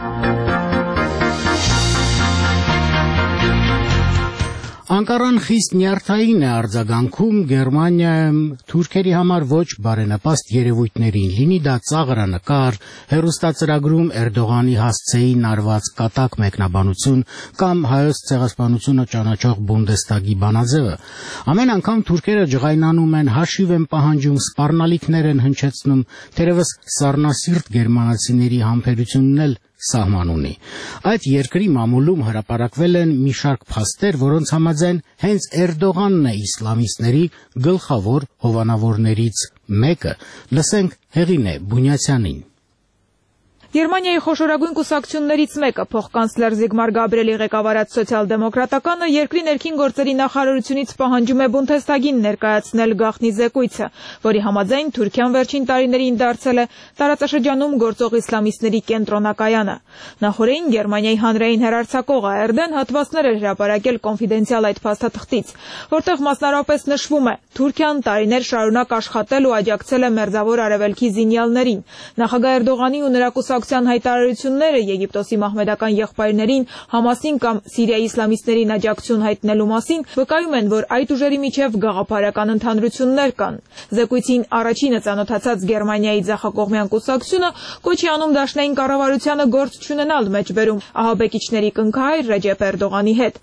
Անկարան խիստ նյարդային է արձագանքում Գերմանիայում թուրքերի համար ոչ բարենպաստ երևույթներին, լինի դա ծաղրանկար, հեռուստածրագրում Էրդողանի հասցեին արված կատակ մեկնաբանություն կամ հայոց ցեղասպանությունը ճանաչող Բունդեստագի բանաձևը։ Ամեն անգամ թուրքերը ջղայնանում են, հաշիվ են պահանջում, սպառնալիքներ են հնչեցնում, թերևս սառնասիրտ գերմանացիների համբերությունն էլ սահման ունի։ Այդ երկրի մամուլում հրապարակվել են մի շարք փաստեր, որոնց համաձայն հենց Էրդողանն է իսլամիստների գլխավոր հովանավորներից մեկը։ Լսենք Հեղինե Բունյացյանին։ Գերմանիայի խոշորագույն կուսակցություններից մեկը, փոխկանցլեր Զիգմար Գաբրիելի ղեկավարած սոցիալ-դեմոկրատականը երկրի ներքին գործերի նախարարությունից պահանջում է Բունդեստագին ներկայացնել գաղտնի զեկույցը, որի համաձայն Թուրքիան վերջին տարիներին դարձել է տարածաշրջանում գործող իսլամիստների կենտրոնակայանը։ Նախորդին Գերմանիայի հանրային հեռարձակող ARD-ն հատվածներ էր հրապարակել կոնֆիդենցիալ այդ փաստաթղթից, որտեղ մասնարարապես նշվում է. Թուրքիան տարիներ շարունակ աշխատել ու աջակցել է Մերձավոր Արևելքի զինյալներին։ Նախագահ Էրդողանի ու նրա կուսակցության հայտարարությունները Եգիպտոսի մահմեդական եղբայրներին Համասին կամ Սիրիայի իսլամիստներին աջակցություն հայտնելու մասին վկայում են, որ այդ ուժերի միջև գաղափարական ընդհանրություններ կան։ Զեկույցին առաջինը ծանոթացած Գերմանիայի ձախակողմյան կուսակցությունը կոչի անում դաշնային կառավարությանը գործ չունենալ մեջբերում ահաբեկիչների կնքահայր Ռեջեփ Էրդողանի հետ։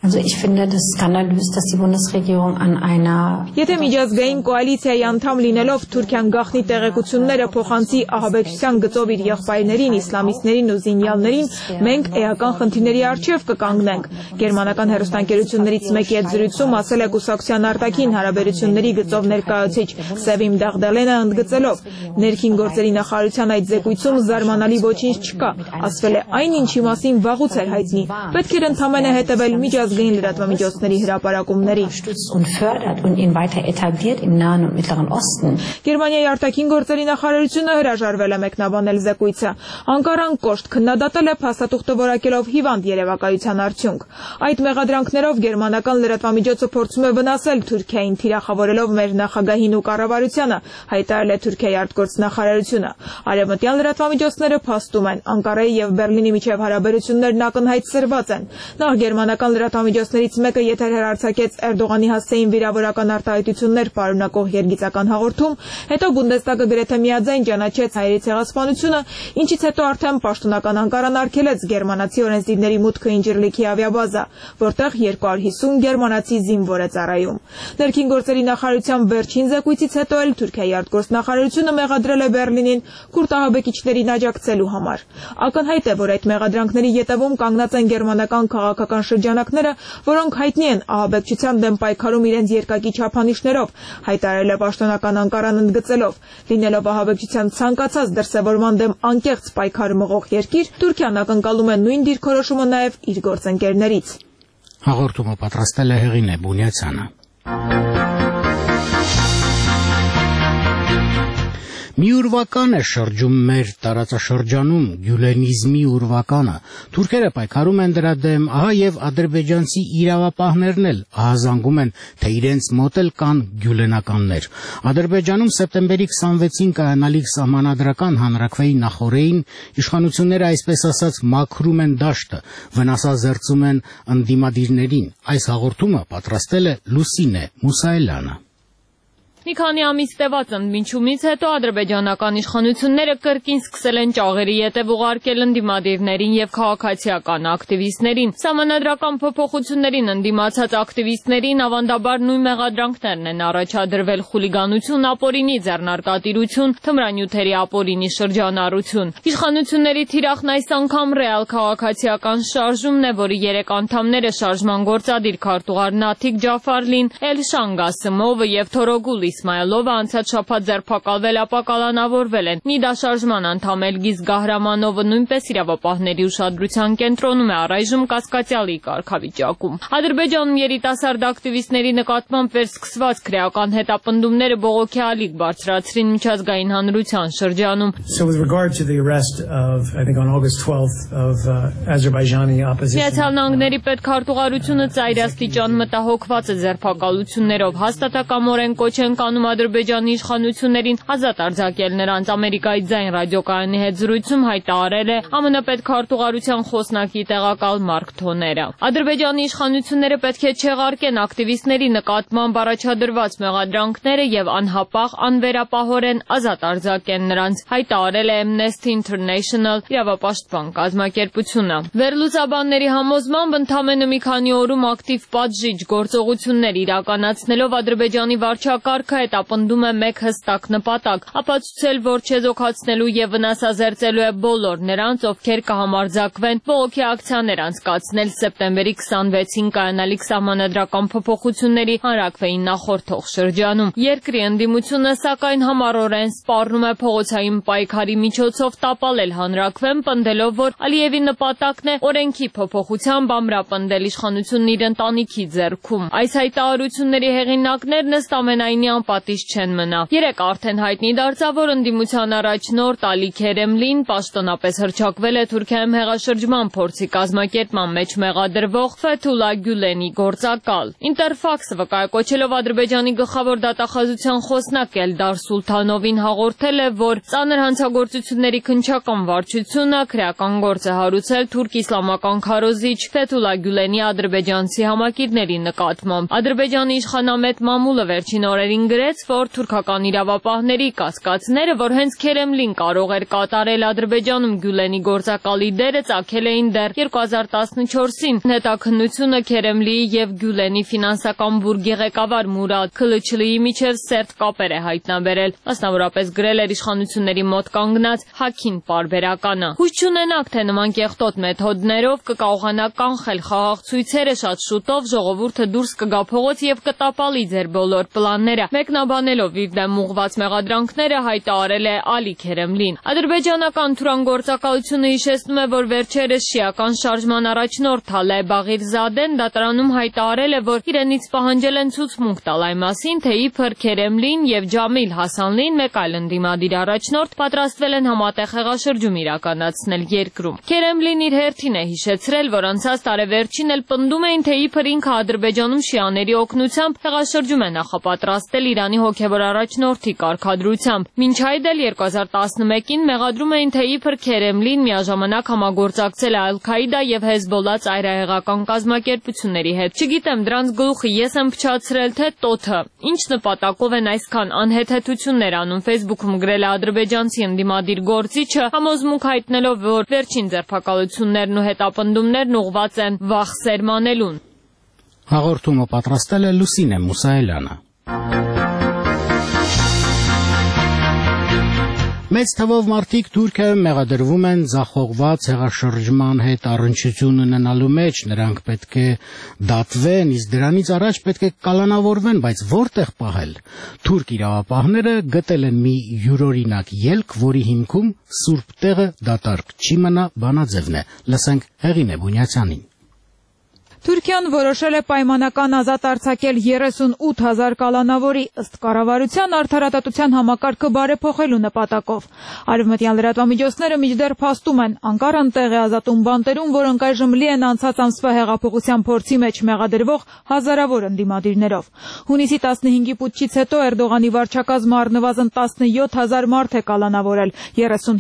Եթե միջազգային կոալիցիայի անդամ լինելով Թուրքիան գաղտնի տեղեկությունները փոխանցի ահաբեկչության գծով իր եղբայրներին, իսլամիստներին ու զինյալներին, մենք էական խնդիրների առջև կկանգնենք։ Գերմանական հեռուստաընկերություններից մեկի հետ զրույցում ասել է կուսակցության արտաքին հարաբերությունների գծով ներկայացուցիչ Սևիմ Դաղդալենը ընդգծելով. ներքին գործերի նախարարության այդ զեկույցում զարմանալի ոչինչ չկա, ասվել է այն, ինչի մասին վաղուց էր հայտնի, պետք էր ընդամենը հետևել միջազգային լրատվամիջոցների հրապարակումներին։ Գերմանիայի արտաքին գործերի նախարարությունը հրաժարվել է մեկնաբանել զեկույցը։ Անկարան կոշտ քննադատել է փաստաթուղթը որակելով հիվանդ երևակայության արդյունք։ Այդ մեղադրանքներով գերմանական լրատվամիջոցը փորձում է վնասել Թուրքիային, թիրախավորելով մեր նախագահին ու կառավարությանը, հայտարարել է Թուրքիայի արտգործնախարարությունը։ Արևմտյան լրատվամիջոցները փաստում են, Անկարայի եւ Բեռլինի միջև հարաբերություններն ակնհայտ սրված են։ Նախ գերմանական լրատվամիջոցներից մեկը եթեր հեռարձակեց Էրդողանի հասցեին վիրավորական արտահայտություններ պարունակող երգիծական հաղորդում, հետո Բունդեստագը գրեթե միաձայն ճանաչեց հայերի ցեղասպանությունը, ինչից հետո արդեն պաշտոնական Անկարան արգելեց գերմանացի օրենսդիրների մուտքը Ինջիրլիքի ավիաբազա, որտեղ 250 գերմանացի զինվոր է ծառայում։ Ներքին գործերի նախարարության վերջին զեկույցից հետո էլ Թուրքիայի արտգործնախարարությունը մեղադրել է Բեռլինին քուրդ ահաբեկիչներին աջակցելու համար։ Ակնհայտ է, որ այդ մեղադրանքների ետևում կանգնած են գերմանական քաղաքական շրջանակները, որոնք հայտնի են ահաբեկչության դեմ պայքարում իրենց երկակի չափանիշներով, հայտարարել է պաշտոնական Անկարան ընդգծելով. լինելով ահաբեկչության ցանկացած դրսևորման դեմ անկեղծ պայքար մղող երկիր, Թուրքիան ակնկալում է նույն դիրքորոշումը նաև իր գործընկերներից։ Հաղորդումը պատրաստել է Հեղինե Բունյացյանը։ Մի ուրվական է շրջում մեր տարածաշրջանում գյուլենիզմի ուրվականը։ Թուրքերը պայքարում են դրա դեմ, ահա եւ ադրբեջանցի իրավապահներն էլ ահազանգում են, թե իրենց մոտ էլ կան գյուլենականներ։ Ադրբեջանում սեպտեմբերի 26-ին կայանալիք սահմանադրական հանրաքվեի նախօրեին իշխանությունները այսպես ասած մաքրում են դաշտը, վնասազերծում են ընդդիմադիրներին։ Այս հաղորդումը պատրաստել է Լուսինե Մուսայելյանը։ Մի քանի ամիս տևած ընդմիջումից հետո ադրբեջանական իշխանությունները կրկին սկսել են ճաղերի ետև ուղարկել ընդդիմադիրներին եւ քաղաքացիական ակտիվիստներին։ Սահմանադրական փոփոխություններին ընդդիմացած ակտիվիստներին ավանդաբար նույն մեղադրանքներն են առաջադրվել՝ խուլիգանություն, ապօրինի ձեռնարկատիրություն, թմրանյութերի ապօրինի շրջանառություն։ Իշխանությունների թիրախն այս անգամ ռեալ քաղաքացիական շարժումն է, որի 3 անդամները շարժման գործադիր քարտուղար Նաթիկ Ջաֆարլին, Էլշան Գասիմովը եւ Թորոգուլ Իսմայելովը անցած շաբաթ ձերբակալվել, ապա կալանավորվել են։ Նիդա շարժման անդամ Էլգիզ Գահրամանովը նույնպես իրավապահների ուշադրության կենտրոնում է առայժմ կասկածյալի կարգավիճակում։ Ադրբեջանում երիտասարդ ակտիվիստների նկատմամբ վերսկսված քրեական հետապնդումները բողոքի ալիք բարձրացրին միջազգային հանրության շրջանում։ So with regard to the arrest of, I think on August 12th of Azerbaijani opposition. Միացյալ Նահանգների պետքարտուղարությունը ծայրաստիճան մտահոգված է ձերբակալություններով, հաստատակամորեն կոչ են կանում Ադրբեջանի իշխանություններին ազատ արձակել նրանց։ Ամերիկայի ձայն ռադիոկայանի հետ զրույցում հայտարարել է ԱՄՆ պետքարտուղարության խոսնակի տեղակալ Մարկ Թոները։ Ադրբեջանի իշխանությունները պետք է չեղարկեն ակտիվիստների նկատմամբ առաջադրված մեղադրանքները եւ անհապաղ անվերապահորեն ազատ արձակեն նրանց, հայտարարել է Amnesty International իրավապաշտպան կազմակերպությունը։ Վերլուծաբանների համոզմամբ ընդամենը մի քանի օրում ակտիվ պատժիչ գործողություններ իրականացնելով Ադրբեջանի վարչակարգը հետապնդում է մեկ հստակ նպատակ՝ ապացուցել, որ չեզոքացնելու եւ վնասազերծելու է բոլոր նրանց, ովքեր կհամարձակվեն բողոքի ակցիաներ անցկացնել սեպտեմբերի 26-ին կայանալիք սահմանադրական փոփոխությունների հանրաքվեին նախորդող շրջանում։ Երկրի ընդդիմությունը սակայն համառորեն սպառնում է փողոցային պայքարի միջոցով տապալել հանրաքվեն, պնդելով, որ Ալիևի նպատակն է օրենքի փոփոխությամբ ամրապնդել իշխանությունն իր ընտանիքի ձեռքում։ Այս հայտարարությունների հեղինակներն ըստ ամենայնի անպատիժ չեն մնա։ Երեկ արդեն հայտնի դարձավ, որ ընդդիմության առաջնորդ Ալի Քերեմլին պաշտոնապես հռչակվել է Թուրքիայում հեղաշրջման փորձի կազմակերպման մեջ մեղադրվող Ֆեթուլա Գյուլենի գործակալ։ Ինտերֆաքսը վկայակոչելով Ադրբեջանի գլխավոր դատախազության խոսնակ Էլդար Սուլթանովին հաղորդել է, որ ծանր հանցագործությունների քննչական վարչությունը քրեական գործ է հարուցել թուրք իսլամական քարոզիչ Ֆեթուլա Գյուլենի ադրբեջանցի համակիրների նկատմամբ։ Ադրբեջանի իշխանամետ մամուլը վերջին օրերին գրեց, որ թուրքական իրավապահների կասկածները, որ հենց Քերեմլին կարող էր կատարել Ադրբեջանում Գյուլենի գործակալի դերը, ծագել էին դեռ 2014-ին։ Հետաքննությունը Քերեմլիի եւ Գյուլենի ֆինանսական բուրգի ղեկավար Մուրադ Քլիչլիի միջև սերտ կապեր է հայտնաբերել, մասնավորապես գրել էր իշխանությունների մոտ կանգնած Հաքին պարբերականը։ Հույս չունենաք, թե նման կեղտոտ մեթոդներով կկարողանա կանխել խաղաղ ցույցերը, շատ շուտով ժողովուրդը դուրս կգա փողոց եւ կտապալի ձեր բոլոր պլանները։ Մեկնաբանելով իր դեմ ուղղված մեղադրանքները հայտարարել է Ալի Քերեմլին։ Ադրբեջանական թուրան գործակալությունը հիշեցնում է, որ վերջերս շիական շարժման առաջնորդ Թալե Բաղիրզադեն դատարանում հայտարարել է, որ իրենից պահանջել են ցուցմունք տալ այն մասին, թե իբր Քերեմլին եւ Ջամիլ Հասանլին, մեկ այլ ընդդիմադիր առաջնորդ, պատրաստվել են համատեղ հեղաշրջում իրականացնել երկրում։ Քերեմլին իր հերթին է հիշեցրել, որ անցած տարեվերջին էլ պնդում էին, թե իբր ինքը Ադրբեջանում շիաների օգնությամբ հեղաշրջում է նախապատրաստել Իրանի հոգևոր առաջնորդի կարգադրությամբ։ Մինչ այդ էլ 2011-ին մեղադրում էին, թե իբր Քերեմլին միաժամանակ համագործակցել է Ալ-Քաիդա եւ Հեզբոլլա ծայրահեղական կազմակերպությունների հետ։ Չգիտեմ, դրանց գլուխը ես եմ փչացրել, թե տոթը։ Ինչ նպատակով են այսքան անհեթեթություններ անում, Facebook-ում գրել է ադրբեջանցի ընդդիմադիր գործիչը, համոզմունք հայտնելով, որ վերջին ձերբակալություններն ու հետապնդումներն ուղղված են վախ սերմանելուն։ Հաղորդումը պատրաստել է Լուսինե Մուսայելյանը։ Մեծ թվով մարդիկ Թուրքիայում մեղադրվում են ձախողված հեղաշրջման հետ առնչություն ունենալու մեջ, նրանք պետք է դատվեն, իսկ դրանից առաջ պետք է կալանավորվեն, բայց որտեղ պահել։ Թուրք իրավապահները գտել են մի յուրօրինակ ելք, որի հիմքում սուրբ տեղը դատարկ չի մնա, բանաձևն է։ Լսենք Հեղինե Բունյացյանին։ Թուրքիան որոշել է պայմանական ազատ արձակել 38,000 կալանավորի, ըստ կառավարության արդարադատության համակարգը բարեփոխելու նպատակով։ Արևմտյան լրատվամիջոցները մինչդեռ փաստում են, Անկարան տեղ է ազատում բանտերում, որոնք այժմ լի են անցած ամսվա հեղափոխության փորձի մեջ մեղադրվող հազարավոր ընդդիմադիրներով։ Հունիսի 15-ի պուտչից հետո Էրդողանի վարչակազմը առնվազն 17,000 մարդ է կալանավորել,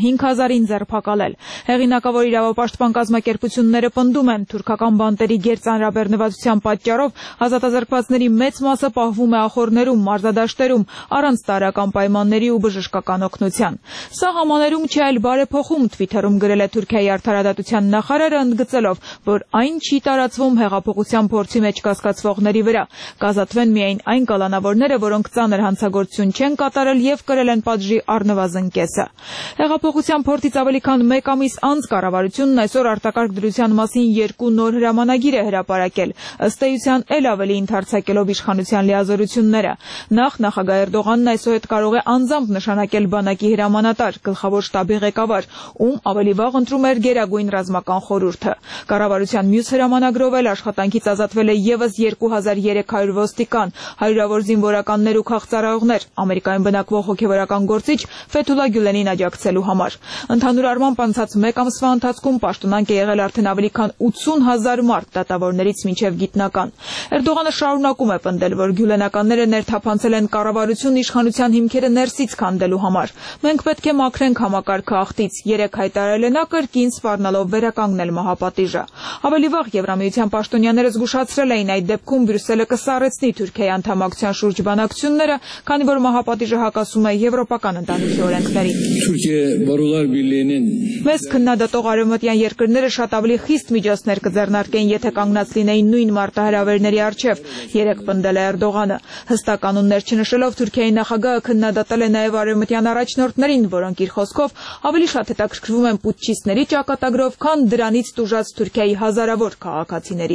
35,000-ին ձերբակալել։ Հեղինակավոր իրավապաշտպան կազմակերպությունները պնդում են, թուրքական բանտերի գերծանոթ ծանրաբեռնվածության պատճառով ազատազրկվածների մեծ մասը պահվում է ախոռներում, մարզադաշտերում, առանց տարրական պայմանների ու բժշկական օգնության։ Սա համաներում չի, այլ բարեփոխում, Twitter-ում գրել է Թուրքիայի արդարադատության նախարարը, ընդգծելով, որ այն չի տարածվում հեղափոխության փորձի մեջ կասկածվողների վրա։ Կազատվեն միայն այն կալանավորները, որոնք ծանր հանցագործություն չեն կատարել եւ կրել են պատժի առնվազն կեսը։ Հեղափոխության փորձից ավելի քան 1 ամիս անց կառավարությունն այսօր արտակարգ դրության մասին 2 նոր հրամանագիր է հրապարակել, ըստ էության էլ ավելի ընդարձակելով իշխանության լիազորությունները։ Նախ նախագահ Էրդողանն այսօր կարող է անձամբ նշանակել բանակի հրամանատար, գլխավոր շտաբի ղեկավար, ում ավելի վաղ ընտրում էր Գերագույն ռազմական խորհուրդը։ Կառավարության մյուս հրամանագրով էլ աշխատանքից ազատվել է եւս 2300 ոստիկան, հարյուրավոր զինվորականներ ու քաղծառայողներ, Ամերիկայում բնակվող հոգեվորական գործիչ Ֆեթուլա Գյուլենին աջակցելու համար։ Ընդհանուր առմամբ անցած 1 ամսվա ընթացքում պաշտոնանկ է եղել արդեն ավելի քան 80,000 մարդ, դատավորներից մինչև գիտնական։ Էրդողանը շարունակում է պնդել, որ գյուլենականները ներթափանցել են կառավարությունն իշխանության հիմքերը ներսից քանդելու համար։ Մենք պետք է մաքրենք համակարգը աղտից, 3 հայտարարել է նա, կրկին սպառնալով վերականգնել մահապատիժը։ Ավելի վաղ Եվրամիության պաշտոնյաները զգուշացրել էին, այդ դեպքում Բրյուսելը կսառեցնի Թուրքիայի անդամակցության շուրջ բանակցությունները, քանի որ մահապատիժը հակասում է եվրոպական ընտանիքի օրենքներին։ Մեծ քննադատող արևմտյան երկրները շատ ավելի խիստ միջոցներ կձեռնարկեն, եթե կանգնած լինեին նույն մարտահրավերների առջև, երեկ պնդել է Էրդողանը։ Հստակ կանոններ չնշելով Թուրքիայի նախագահը քննադատել է նաև արևմտյան առաջնորդներին, որոնք իր խոսքով ավելի շատ հետաքրքրվում են պուտչիստների ճակատագրով, քան դրանից տուժած Թուրքիայի հազարավոր քաղաքացիների։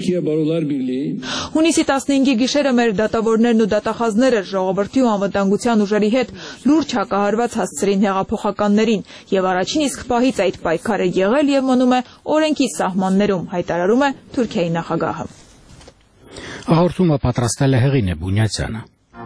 Հունիսի 15-ի գիշերը մեր դատավորներն ու դատախազները ժողովրդի ու անվտանգության ուժերի հետ լուրջ հակահարված հասցրին հեղափոխականներին, եւ առաջին իսկ պահից այդ պայքարը եղել եւ մնում է օրենքի սահմաններում, հայտարարում է Թուրքիայի նախագահը։ Հաղորդումը պատրաստել է Հեղինե Բունյացյանը։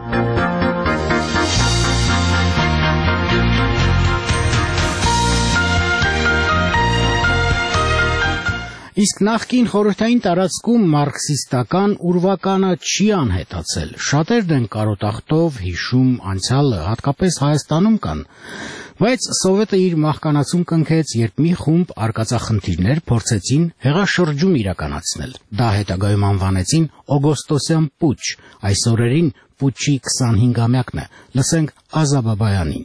Իսկ նախկին խորհրդային տարածքում մարքսիստական ուրվականը չի անհետացել։ Շատերն են կարոտախտով հիշում անցյալը, հատկապես Հայաստանում կան։ Բայց Սովետը իր մահկանացուն կնքեց, երբ մի խումբ արկածախնդիրներ փորձեցին հեղաշրջում իրականացնել։ Դա հետագայում անվանեցին օգոստոսյան պուչ, այս օրերին պուչի 25-ամյակն է։ Լսենք Ազա Բաբայանին։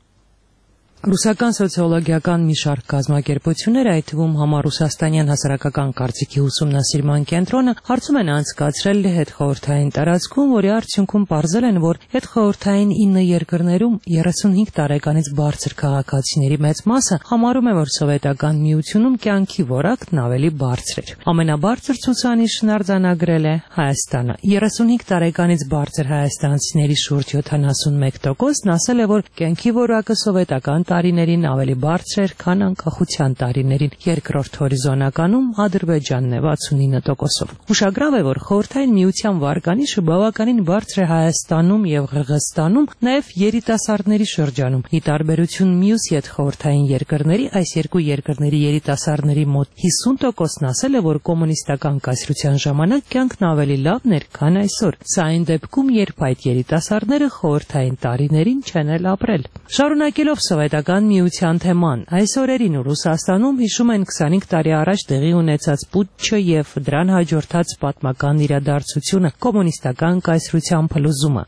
Ռուսական սոցիոլոգիական մի շարք կազմակերպություններ, այդ թվում համառուսաստանյան հասարակական կարծիքի ուսումնասիրման կենտրոնը, հարցում են անցկացրել հետխորհրդային տարածքում, որի արդյունքում պարզել են, որ հետխորհրդային 9 երկրներում 35 տարեկանից բարձր քաղաքացիների մեծ մասը համարում է, որ սովետական միությունում կյանքի որակն ավելի բարձր էր։ Ամենաբարձր ցուցանիշն արձանագրել է Հայաստանը։ 35 տարեկանից բարձր հայաստանցիների շուրջ 71%-ն ասել է, որ կյանքի որակը սովետական տարիներին ավելի բարձր էր, քան անկախության տարիներին։ Երկրորդ հորիզոնականում Ադրբեջանն է 69%-ով։ Ուշագրավ է, որ խորհրդային միության վարկանիշը բավականին բարձր է Հայաստանում եւ Ղրղստանում, նաեւ երիտասարդների շրջանում։ Ի տարբերություն մյուս յետխորհրդային երկրների, այս երկու երկրների երիտասարդների մոտ 50%-ն ասել է, որ կոմունիստական կայսրության ժամանակ կյանքն ավելի լավն էր, քան այսօր։ Սա այն դեպքում, երբ այդ երիտասարդները խորհրդային տարիներին չեն էլ ապրել։ Շարունակելով Սովետական միության թեման, այս օրերին Ռուսաստանում հիշում են 25 տարի առաջ տեղի ունեցած պուտչը եւ դրան հաջորդած պատմական իրադարձությունը, կոմունիստական կայսրության փլուզումը։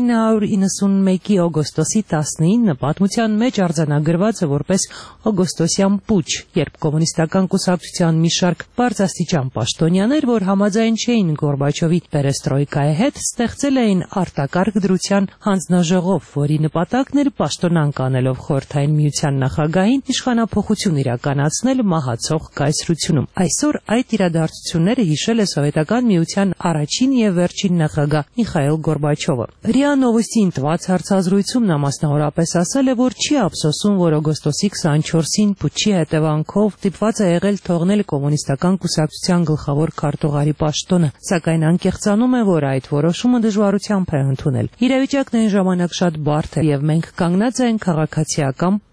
1991-ի օգոստոսի 19-ը պատմության մեջ արձանագրված է որպես օգոստոսյան պուչ, երբ կոմունիստական կուսակցության մի շարք բարձրաստիճան պաշտոնյաներ, որ համաձայն չէին Գորբաչովի պերեստրոյկայի հետ, ստեղծել էին արտակարգ դրության հանձնաժողով, որի նպատակն էր պաշտոնանկ անելով խորհրդային միության նախագահին իշխանափոխություն իրականացնել մահացող կայսրությունում։ Այսօր այդ իրադարձությունները հիշել է Սովետական միության առաջին եւ վերջին նախագահ Միխայիլ Գորբաչովը։ ՌԻԱ Նովոստին տված հարցազրույցում նա մասնավորապես ասել է, որ չի ափսոսում, որ օգոստոսի 24-ին պուչի հետևանքով դիպված է եղել թողնել կոմունիստական կուսակցության գլխավոր քարտուղարի պաշտոնը, սակայն անկեղծանում է, որ այդ որոշումը դժվարությամբ է ընդունել։ Իրավիճակն այն ժամանակ շատ բարդ էր եւ մենք կանգնած ենք քաղաքացիական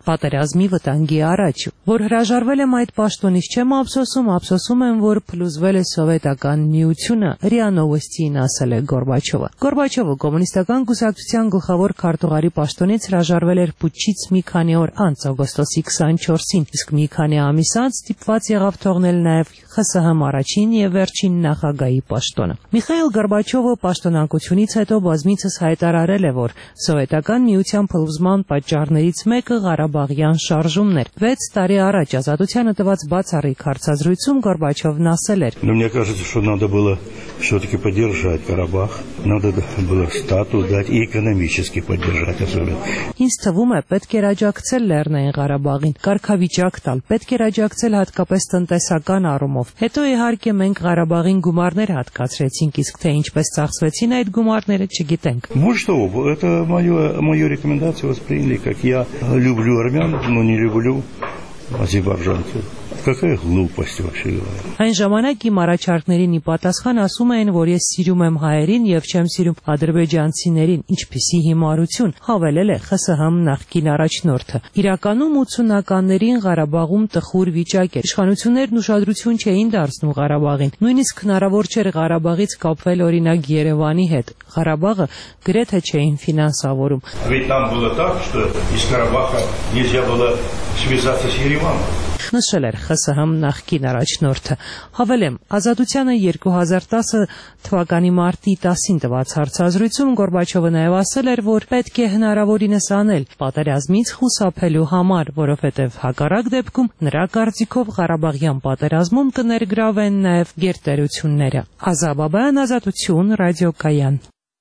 պատերազմի վտանգի առաջ։ Որ հրաժարվել եմ այդ պաշտոնից չեմ ափսոսում եմ, որ փլուզվել է սովետական միությունը, ՌԻԱ Նովոստիին ասել է Գորբաչովը։ Գորբաչովը կոմունիստական կուսակցության գլխավոր քարտուղարի պաշտոնից հրաժարվել էր պուտչից մի քանի օր անց օգոստոսի 24-ին, իսկ մի քանի ամիս անց ստիպված եղավ թողնել նաև ԽՍՀՄ առաջին եւ վերջին նախագահի պաշտոնը։ Միխայիլ Գորբաչովը պաշտոնակությունից հետո բազմիցս հայտարարել է, որ սովետական միության փլուզման պատճառներից մեկը Ղարաբաղյան շարժումն էր։ 6 տարի առաջ Ազատությանը տված բացառիկ հարցազրույցում Գորբաչովն ասել էր. Мне кажется, что надо было все-таки поддержать Карабах, надо было статус дать и экономически поддержать особенно. Ինձ թվում է պետք էր աջակցել Լեռնային Ղարաբաղին, կարգավիճակ տալ, պետք էր աջակցել հատկապես տնտեսական առումով։ Հետո իհարկե մենք Ղարաբաղին գումարներ հատկացրեցինք, իսկ թե ինչպես ծախսվեցին այդ գումարները չգիտենք։ Вот что, это мою рекомендацию восприняли, как я люблю армян, но не люблю азербайджанцев. Какая глупость вообще говоря. Այն ժամանակ իմ առաջարկներին ի պատասխան ասում էին, որ ես սիրում եմ հայերին եւ չեմ սիրում ադրբեջանցիներին, ինչպիսի հիմարություն, հավելել է ԽՍՀՄ նախկին առաջնորդը։ Իրականում 80-ականներին Ղարաբաղում տխուր վիճակ էր։ Իշխանություններն ուշադրություն չէին դարձնում Ղարաբաղին։ Նույնիսկ հնարավոր չէր Ղարաբաղից կապվել օրինակ Երևանի հետ։ Ղարաբաղը գրեթե չէին ֆինանսավորում։ Ведь там было так, что из Карабаха нельзя было связаться с Ереваном. Նշել էր ԽՍՀՄ նախկին առաջնորդը։ Հավելեմ, Ազատությանը 2010 թվականի մարտի 10-ին տված հարցազրույցում Գորբաչովը նաև ասել էր, որ պետք է հնարավորինս անել պատերազմից խուսափելու համար, որովհետև հակառակ դեպքում նրա կարծիքով Ղարաբաղյան պատերազմում կներգրավեն նաև գերտերությունները։ Ազա Բաբայան, Ազատություն, ռադիոկայան։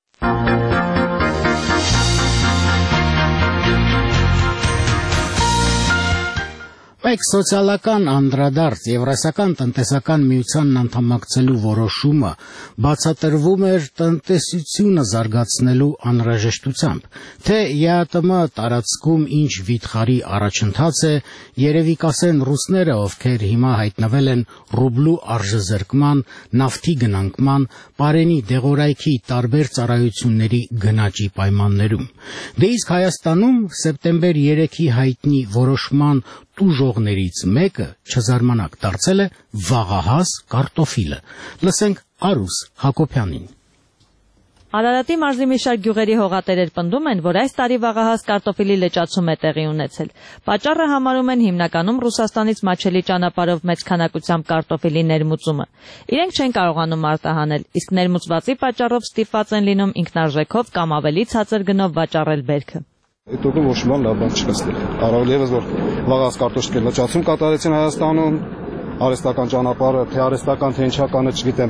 Մեկ սոցիալական անդրադարձ Եվրասիական տնտեսական միությանն անդամակցելու որոշումը բացատրվում էր տնտեսությունը զարգացնելու անհրաժեշտությամբ, թե ԵԱՏՄ տարածքում ինչ վիթխարի առաջընթաց է, երևի կասեն ռուսները, ովքեր հիմա հայտնվել են ռուբլու արժեզրկման, նավթի գնանկման, պարենի դեղորայքի տարբեր ծառայությունների գնաճի պայմաններում։ Դե իսկ Հայաստանում սեպտեմբեր 3-ի հայտնի որոշման տուժողներից մեկը չզարմանակ դարձել է վաղահաս կարտոֆիլը։ Լսենք Արուս Հակոբյանին։ Արարատի մարզի մի շարք գյուղերի հողատերեր պնդում են, որ այս տարի վաղահաս կարտոֆիլի լճացում է տեղի ունեցել։ Պատճառը համարում են հիմնականում Ռուսաստանից մաչելի ճանապարհով մեծ քանակությամբ կարտոֆիլի ներմուծումը։ Իրենք չեն կարողանում արտահանել, իսկ ներմուծվածի պատճառով ստիպված են լինում ինքնարժեքով կամ ավելի ցածր գնով վաճառել բերքը։ Այդ ուղղում ոչ մի բան լավ բան չկստել։ Առավել ևս որ վաղահաս կարտոֆիլի լճացում կատարեցին Հայաստանում, արհեստական ճանապարհը, թե արհեստական թե ինչականը չգիտեմ։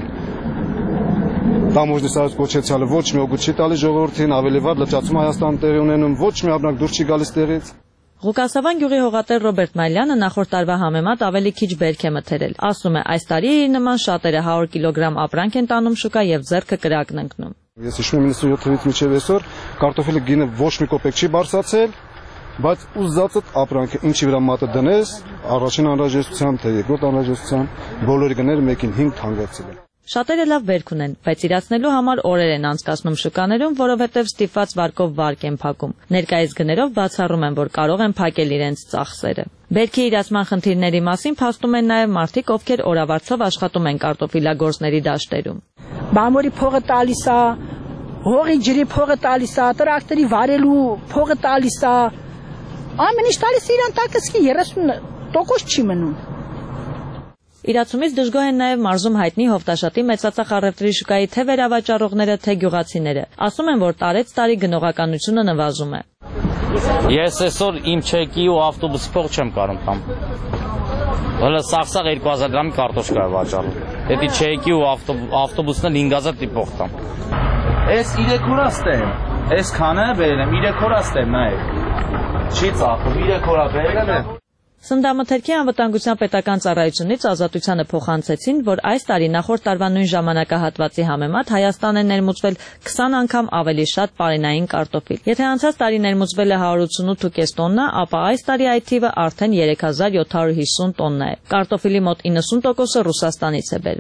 Տամոժնի սարից կոչեցյալը ոչ մի օգուտ չի տալի ժողովրդին, ավելի վատ լճացում Հայաստանում տեղի ունենում, ոչ մի ապրանք դուրս չի գալիս տեղից։ Ղուկասավան գյուղի հողատեր Ռոբերտ Մայլյանը նախորդ տարվա համեմատ ավելի քիչ բերք է մթերել։ Ասում է, այս տարի իր նման շատերը 100 կիլոգրամ ապրանք են տանում շուկա եւ ձեռքը կրակն ընկնում։ Ես հիշում եմ 97-ից մինչև այսօր կարտոֆիլի գինը ոչ մի կոպեկ չի բարձրացել, բայց ուզածդ ապրանքը ինչի վրա մատը դնես, առաջին անհրաժեշտության թե երկրորդ անհրաժեշտության բոլորի գները մեկին 5 թանկացել են։ Շատերը լավ բերք ունեն, բայց իրացնելու համար օրեր են անցկացնում շուկաներում, որովհետև ստիպված վարկով վարկ են փակում։ Ներկայիս գներով բացառում են, որ կարող են փակել իրենց ծախսերը։ Բերքի իրացման խնդիրների մասին փաստում են նաև մարդիկ, ովքեր օրավարձով աշխատում են կարտոֆիլագործների դաշտերում։ Բամորի փողը տալիս է, հողի ջրի փողը տալիս է, տրակտորի վարելու փողը տալիս է։ Ամեն ինչ տալիս է իրան տակսկի 30% չի մնում։ Իրացումից դժգոհ են նաև մարզում հայտնի Հովտաշատի մեծածախ առևտրի շուկայի թե վերավաճառողները, թե գյուղացիները։ Ասում են, որ տարեց տարի գնողականությունը նվազում է։ Ես այսօր իմ չեկի ու ավտոբուսի փող չեմ կարող տամ։ Հələ սաղսաղ 2000 դրամի կարտոշկա է վաճառում։ Եթե չեկի ու ավտոբուսն 5000 տիպող տամ։ Այս 3 օրաստ եմ։ Այս քանը բերել եմ 3 օրաստ եմ նայեք։ Չի ծախում 3 օրա բերել եմ։ Սննդամթերքի անվտանգության պետական ծառայությունից Ազատությանը փոխանցեցին, որ այս տարի նախորդ տարվա նույն ժամանակահատվածի համեմատ Հայաստան է ներմուծվել 20 անգամ ավելի շատ պարենային կարտոֆիլ։ Եթե անցած տարի ներմուծվել է 188.5 տոննա, ապա այս տարի այդ թիվը արդեն 3750 տոննա է։ Կարտոֆիլի մոտ 90%-ը Ռուսաստանից է բերվել։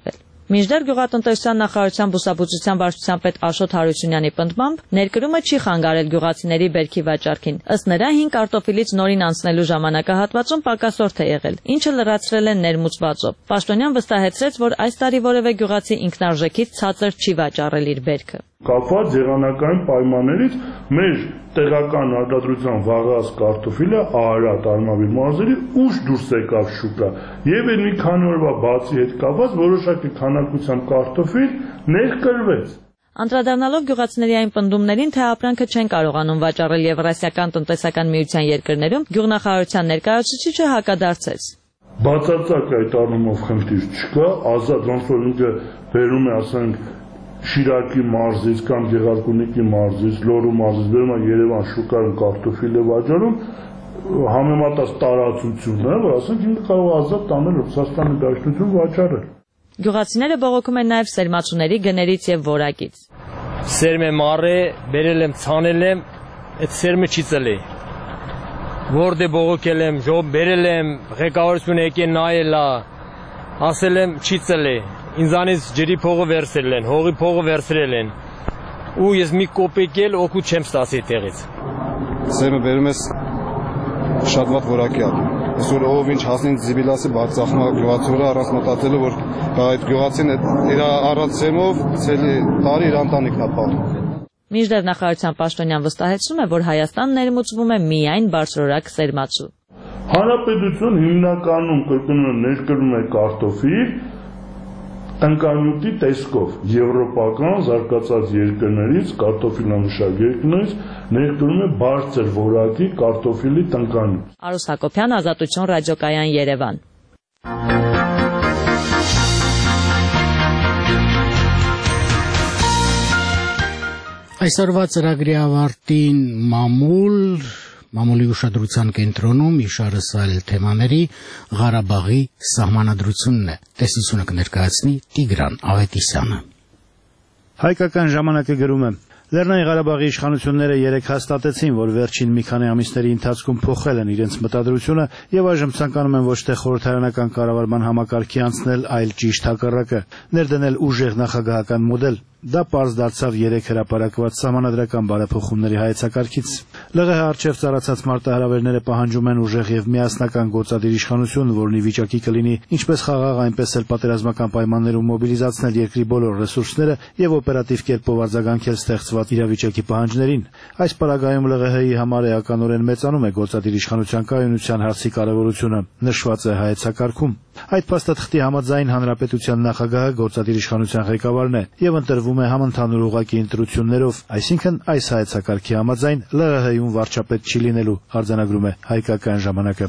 Մինչդեռ գյուղատնտեսության նախարարության բուսաբուծության վարչության պետ Աշոտ Հարությունյանի պնդմամբ ներկրումը չի խանգարել գյուղացիների բերքի վաճառքին։ Ըստ նրա, հին կարտոֆիլից նորին անցնելու ժամանակահատվածում պակասորդ է եղել, ինչը լրացրել են ներմուծվածով։ Պաշտոնյան վստահեցրեց, որ այս տարի որևէ գյուղացի ինքնարժեքից ցածր չի վաճառել իր բերքը։ Կապված եղանակային պայմաններից մեր տեղական արտադրության վաղած կարտոֆիլը Արարատ Արմավիր մարզերի ուշ դուրս եկավ շուկա եւ այն մի քանի օրվա բացի հետ կապված որոշակի քանակությամբ կարտոֆիլ ներկրվեց։ Անդրադառնալով գյուղացիների այն պնդումներին, թե ապրանքը չեն կարողանում վաճառել Եվրասիական տնտեսական միության երկրներում, գյուղնախարարության ներկայացուցիչը հակադարձեց։ Բացարձակ այդ առումով խնդիր չկա, ազատ ոնց որ ինքը բերում է, ասենք, Շիրակի մարզից կամ Գեղարքունիքի մարզից, Լոռու մարզից բերում է Երևան շուկայում կարտոֆիլ է վաճառում, համեմատած տարածությունն է, որ ասենք ինքը կարող է ազատ տանել Ռուսաստանի Դաշնություն վաճառել։ Գյուղացիները բողոքում են նաև սերմացուների գներից եւ որակից։ Սերմը մարե, բերել եմ, ցանել եմ, այդ սերմը չի ծլի։ Որտե բողոքել եմ, ժոբ բերել եմ, ղեկավարությունը եկել նայել է, ասել եմ չի ծլի։ Ինձանից ջրի փողը վերցրել են, հողի փողը վերցրել են։ Ու ես մի կոպեկ էլ օգուտ չեմ ստացի այդտեղից։ Սերմը բերում ես շատ վատ որակյալ։ Այսօր ով ինչ հասնին զիբիլասի բացախմա գյուղացի վրա առանց մտածելու, որ այդ գյուղացին իր առանց սերմով ցելի տարի իր ընտանիքն է փոխում։ Մինչդեռ նախարարության պաշտոնյան վստահեցնում է, որ Հայաստան ներմուծվում է միայն բարձրորակ սերմացու։ Հանրապետություն հիմնականում կրկնում ներկրում է կարտոֆիլ տնկանյութի տեսքով եվրոպական զարգացած երկրներից կարտոֆիլանշակ երկրներից ներկրում է բարձր որակի կարտոֆիլի տնկանյութ։ Արուս Հակոբյան, Ազատություն ռադիոկայան, Երևան։ Այսօրվա ծրագրի ավարտին մամուլի ուշադրության կենտրոնում իշարս այլ թեմաների Ղարաբաղի սահմանադրությունն է։ Տեսությունը կներկայացնի Տիգրան Ավետիսյանը։ Հայկական ժամանակը գրում է. Լեռնային Ղարաբաղի իշխանությունները երեկ հաստատեցին, որ վերջին մի քանի ամիսների ընթացքում փոխել են իրենց մտադրությունը եւ այժմ ցանկանում են ոչ թե խորհրդարանական կառավարման համակարգի անցնել, այլ ճիշտ հակառակը՝ ներդնել ուժեղ նախագահական մոդել։ Դա պարզ դարձավ երեք հրապարակված սահմանադրական բարեփոխումների հայեցակարգից։ ԼՂՀ առջև ծառացած մարտահրավերները պահանջում են ուժեղ եւ միասնական գործադիր իշխանություն, որն ի վիճակի կլինի ինչպես խաղաղ, այնպես էլ պատերազմական պայմաններում մոբիլիզացնել երկրի բոլոր ռեսուրսները եւ օպերատիվ կերպով արձագանքել ստեղծված իրավիճակի պահանջներին։ Այս պարագայում ԼՂՀ-ի համար էականորեն մեծանում է գործադիր իշխանության կայունության հարցի կարեւորությունը, նշված է հայեցակարգում։ Այդ փաստաթղթի համաձայն հանրապետության նախագահը գործադիր իշխանության ղեկավարն է եւ ընտրվում է համընդհանուր ուղղակի ընտրություններով, այսինքն այս հայեցակարգի համաձայն ԼՂՀ-ում վարչապետ չի լինելու, արձանագրում է Հայկական ժամանակը։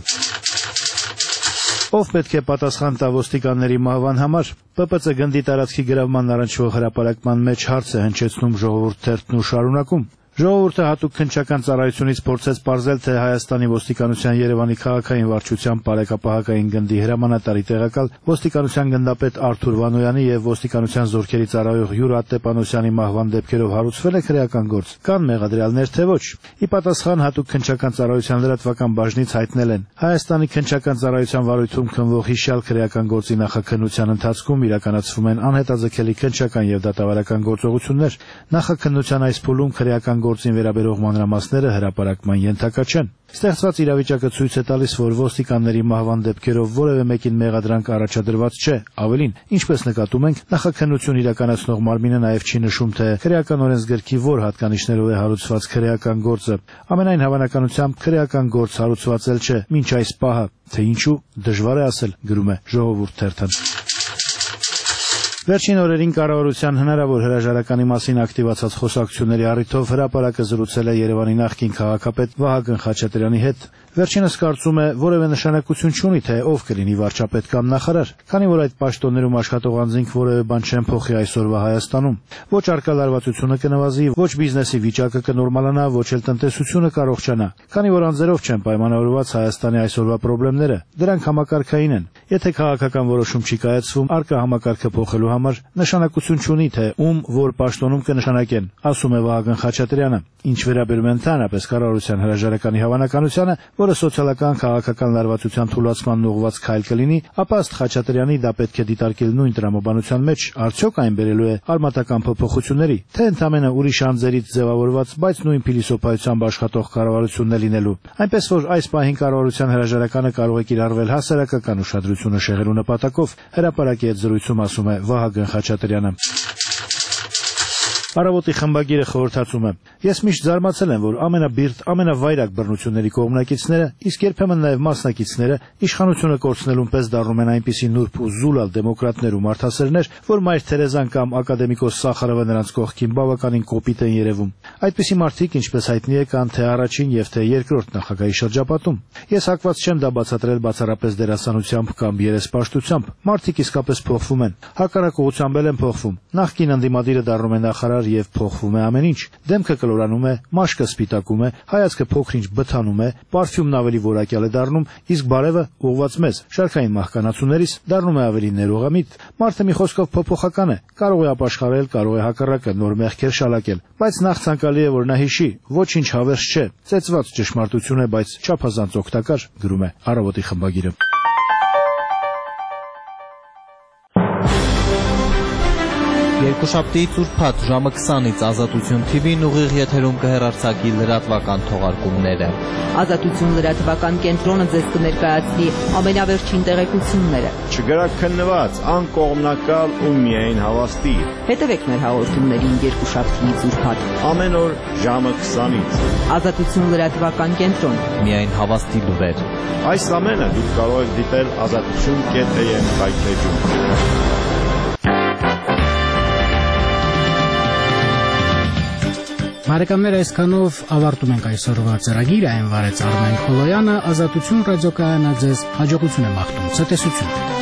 Ով պետք է պատասխան տա ոստիկանների մահվան համար։ ՊՊՑ գնդի տարածքի գրավման առնչվող հրապարակման մեջ հարց է հնչեցնում Ժողովուրդ թերթն ու շարունակում։ Ժողովուրդը հատուկ քննչական ծառայությունից փորձեց պարզել, թե Հայաստանի ոստիկանության Երևանի քաղաքային վարչության բարեկապահական գնդի հրամանատարի տեղակալ ոստիկանության գնդապետ Արթուր Վանոյանի եւ ոստիկանության զորքերի ծառայող Յուրա Տեպանոսյանի մահվան դեպքերով հարուցվել է քրեական գործ, կան մեղադրյալներ թե ոչ։ Ի պատասխան հատուկ քննչական ծառայության լրատվական բաժնից հայտնել են. Հայաստանի քննչական ծառայության վարույթում քննվող հիշյալ քրեական գործի նախաքննության ընթացքում իրականացվում են անհետաձգելի քննչական եւ դատավարական գործողություններ։ Նախաքննության այս փուլում քրեական գործին վերաբերող մանրամասները հրապարակման ենթակա չեն։ Ստեղծված իրավիճակը ցույց է տալիս, որ ոստիկանների մահվան դեպքերով որևէ մեկին մեղադրանք առաջադրված չէ։ Ավելին, ինչպես նկատում ենք, նախաքննություն իրականացնող մարմինը նաև չի նշում, թե քրեական օրենսգրքի որ հատկանիշներով է հարուցված քրեական գործը։ Ամենայն հավանականությամբ քրեական գործ հարուցված էլ չէ, մինչ այս պահը, թե ինչու դժվար է ասել, գրում է Ժողովուրդ թերթը։ Վերջին օրերին կառավարության հնարավոր հրաժարականի մասին ակտիվացած խոսակցությունների առիթով հրապարակը զրուցել է Երևանի նախկին քաղաքապետ Վահագն Խաչատրյանի հետ։ Վերջինս կարծում է, որևէ նշանակություն չունի, թե ով կլինի վարչապետ կամ նախարար, քանի որ այդ պաշտոններում աշխատող անձինք որևէ բան չեն փոխի այսօրվա Հայաստանում։ Ոչ արկա լարվածությունը կնվազի, ոչ բիզնեսի վիճակը կնորմալանա, ոչ էլ տնտեսությունը կառողջանա, քանի որ անձերով չեն պայմանավորված Հայաստանի այսօրվա խնդիրները, դրանք համակարգային են։ Եթե քաղաքական որոշում չի կայացվում, արկա համակարգը փոխելու համար նշանակություն չունի, թե ում որ պաշտոնում կնշանակեն, ասում է Վահագն Խաչատրյանը։ Ինչ վերաբերում է ընդհանրապես կառավարության հրաժարականի հավանականությանը, որը սոցիալական քաղաքական լարվածության թուլացման ուղղված քայլ կլինի, ապա ըստ Խաչատրյանի դա պետք է դիտարկել նույն տրամաբանության մեջ, արդյոք այն բերելու է արմատական փոփոխությունների, թե ընդամենը ուրիշ անձերից ձևավորված, բայց նույն փիլիսոփայությամբ աշխատող կառավարությունն է լինելու։ Այնպես որ այս պահին կառավարության հրաժարականը կարող է կիրառվել հասարակական ուշադրությունը շեղելու նպատակով, հրապարակի հետ զրույցում ասում է Վահագն Խաչատրյանը։ Առավոտի խմբագիրը խորհրդածում է. Ես միշտ զարմացել եմ, որ ամենաբիրտ, ամենավայրակ բռնությունների կողմնակիցները, իսկ երբեմն նաև մասնակիցները իշխանությունը կորցնելուն պես դառնում են այնպիսի նուրբ ու զուլալ դեմոկրատներ ու մարդասերներ, որ Մայր Թերեզան կամ ակադեմիկոս Սախարովը նրանց կողքին բավականին կոպիտ են երևում։ Այդպիսի մարդիկ, ինչպես հայտնի է, կան թե առաջին եւ թե երկրորդ նախագահի շրջապատում։ Ես հակված չեմ դա բացատրել բացառապես դերասանությամբ կամ երեսպաշտությամբ։ Մարդիկ իսկապես փոխվում են։ Հակառակ ուղղությամբ են փոխվում։ Նախկին ընդդիմադիրը դառնում է նախարար եւ փոխվում է ամեն ինչ։ Դեմքը կլորանում է, մաշկը սպիտակում է, հայացքը փոքր-ինչ բթանում է, պարֆյումն ավելի որակյալ է դառնում, իսկ բարևը ուղղված մեզ, շարքային մահկանացուներիս, դառնում է ավելի ներողամիտ։ Մարդը մի խոսքով փոփոխական է, կարող է ապաշխարել, կարող է հակառակը նոր մեղքեր շալակել, բայց նախ ցանկալի է, որ նա հիշի, ոչինչ հավերժ չէ, ծեծված ճշմարտություն է, բայց չափազանց օգտակար, գրում է Առավոտի խմբագիրը։ Երկուշաբթի ծուրփաթ ժամը 20-ից Ազատություն TV-ն ուղիղ եթերում կհեռարձակի լրատվական թողարկումները։ Ազատություն լրատվական կենտրոնը ձեզ կներկայացնի ամենավերջին տեղեկությունները։ Չգրակ քննված, անկողմնակալ ու միայն հավաստի։ Հետևեք մեր հաղորդումներին երկուշաբթի ծուրփաթ։ Ամեն օր ժամը 20-ից։ Ազատություն լրատվական կենտրոն։ Միայն հավաստի լուրեր։ Այս ամենը դուք կարող եք դիտել azatutun.am վայթեջում։ Բարեկամներ, այսքանով ավարտում ենք այսօրվա ծրագիրը, այն վարեց Արմեն Խոլոյանը, Ազատություն ռադիոկայանը ձեզ հաջողություն է մաղթում, ցտեսություն։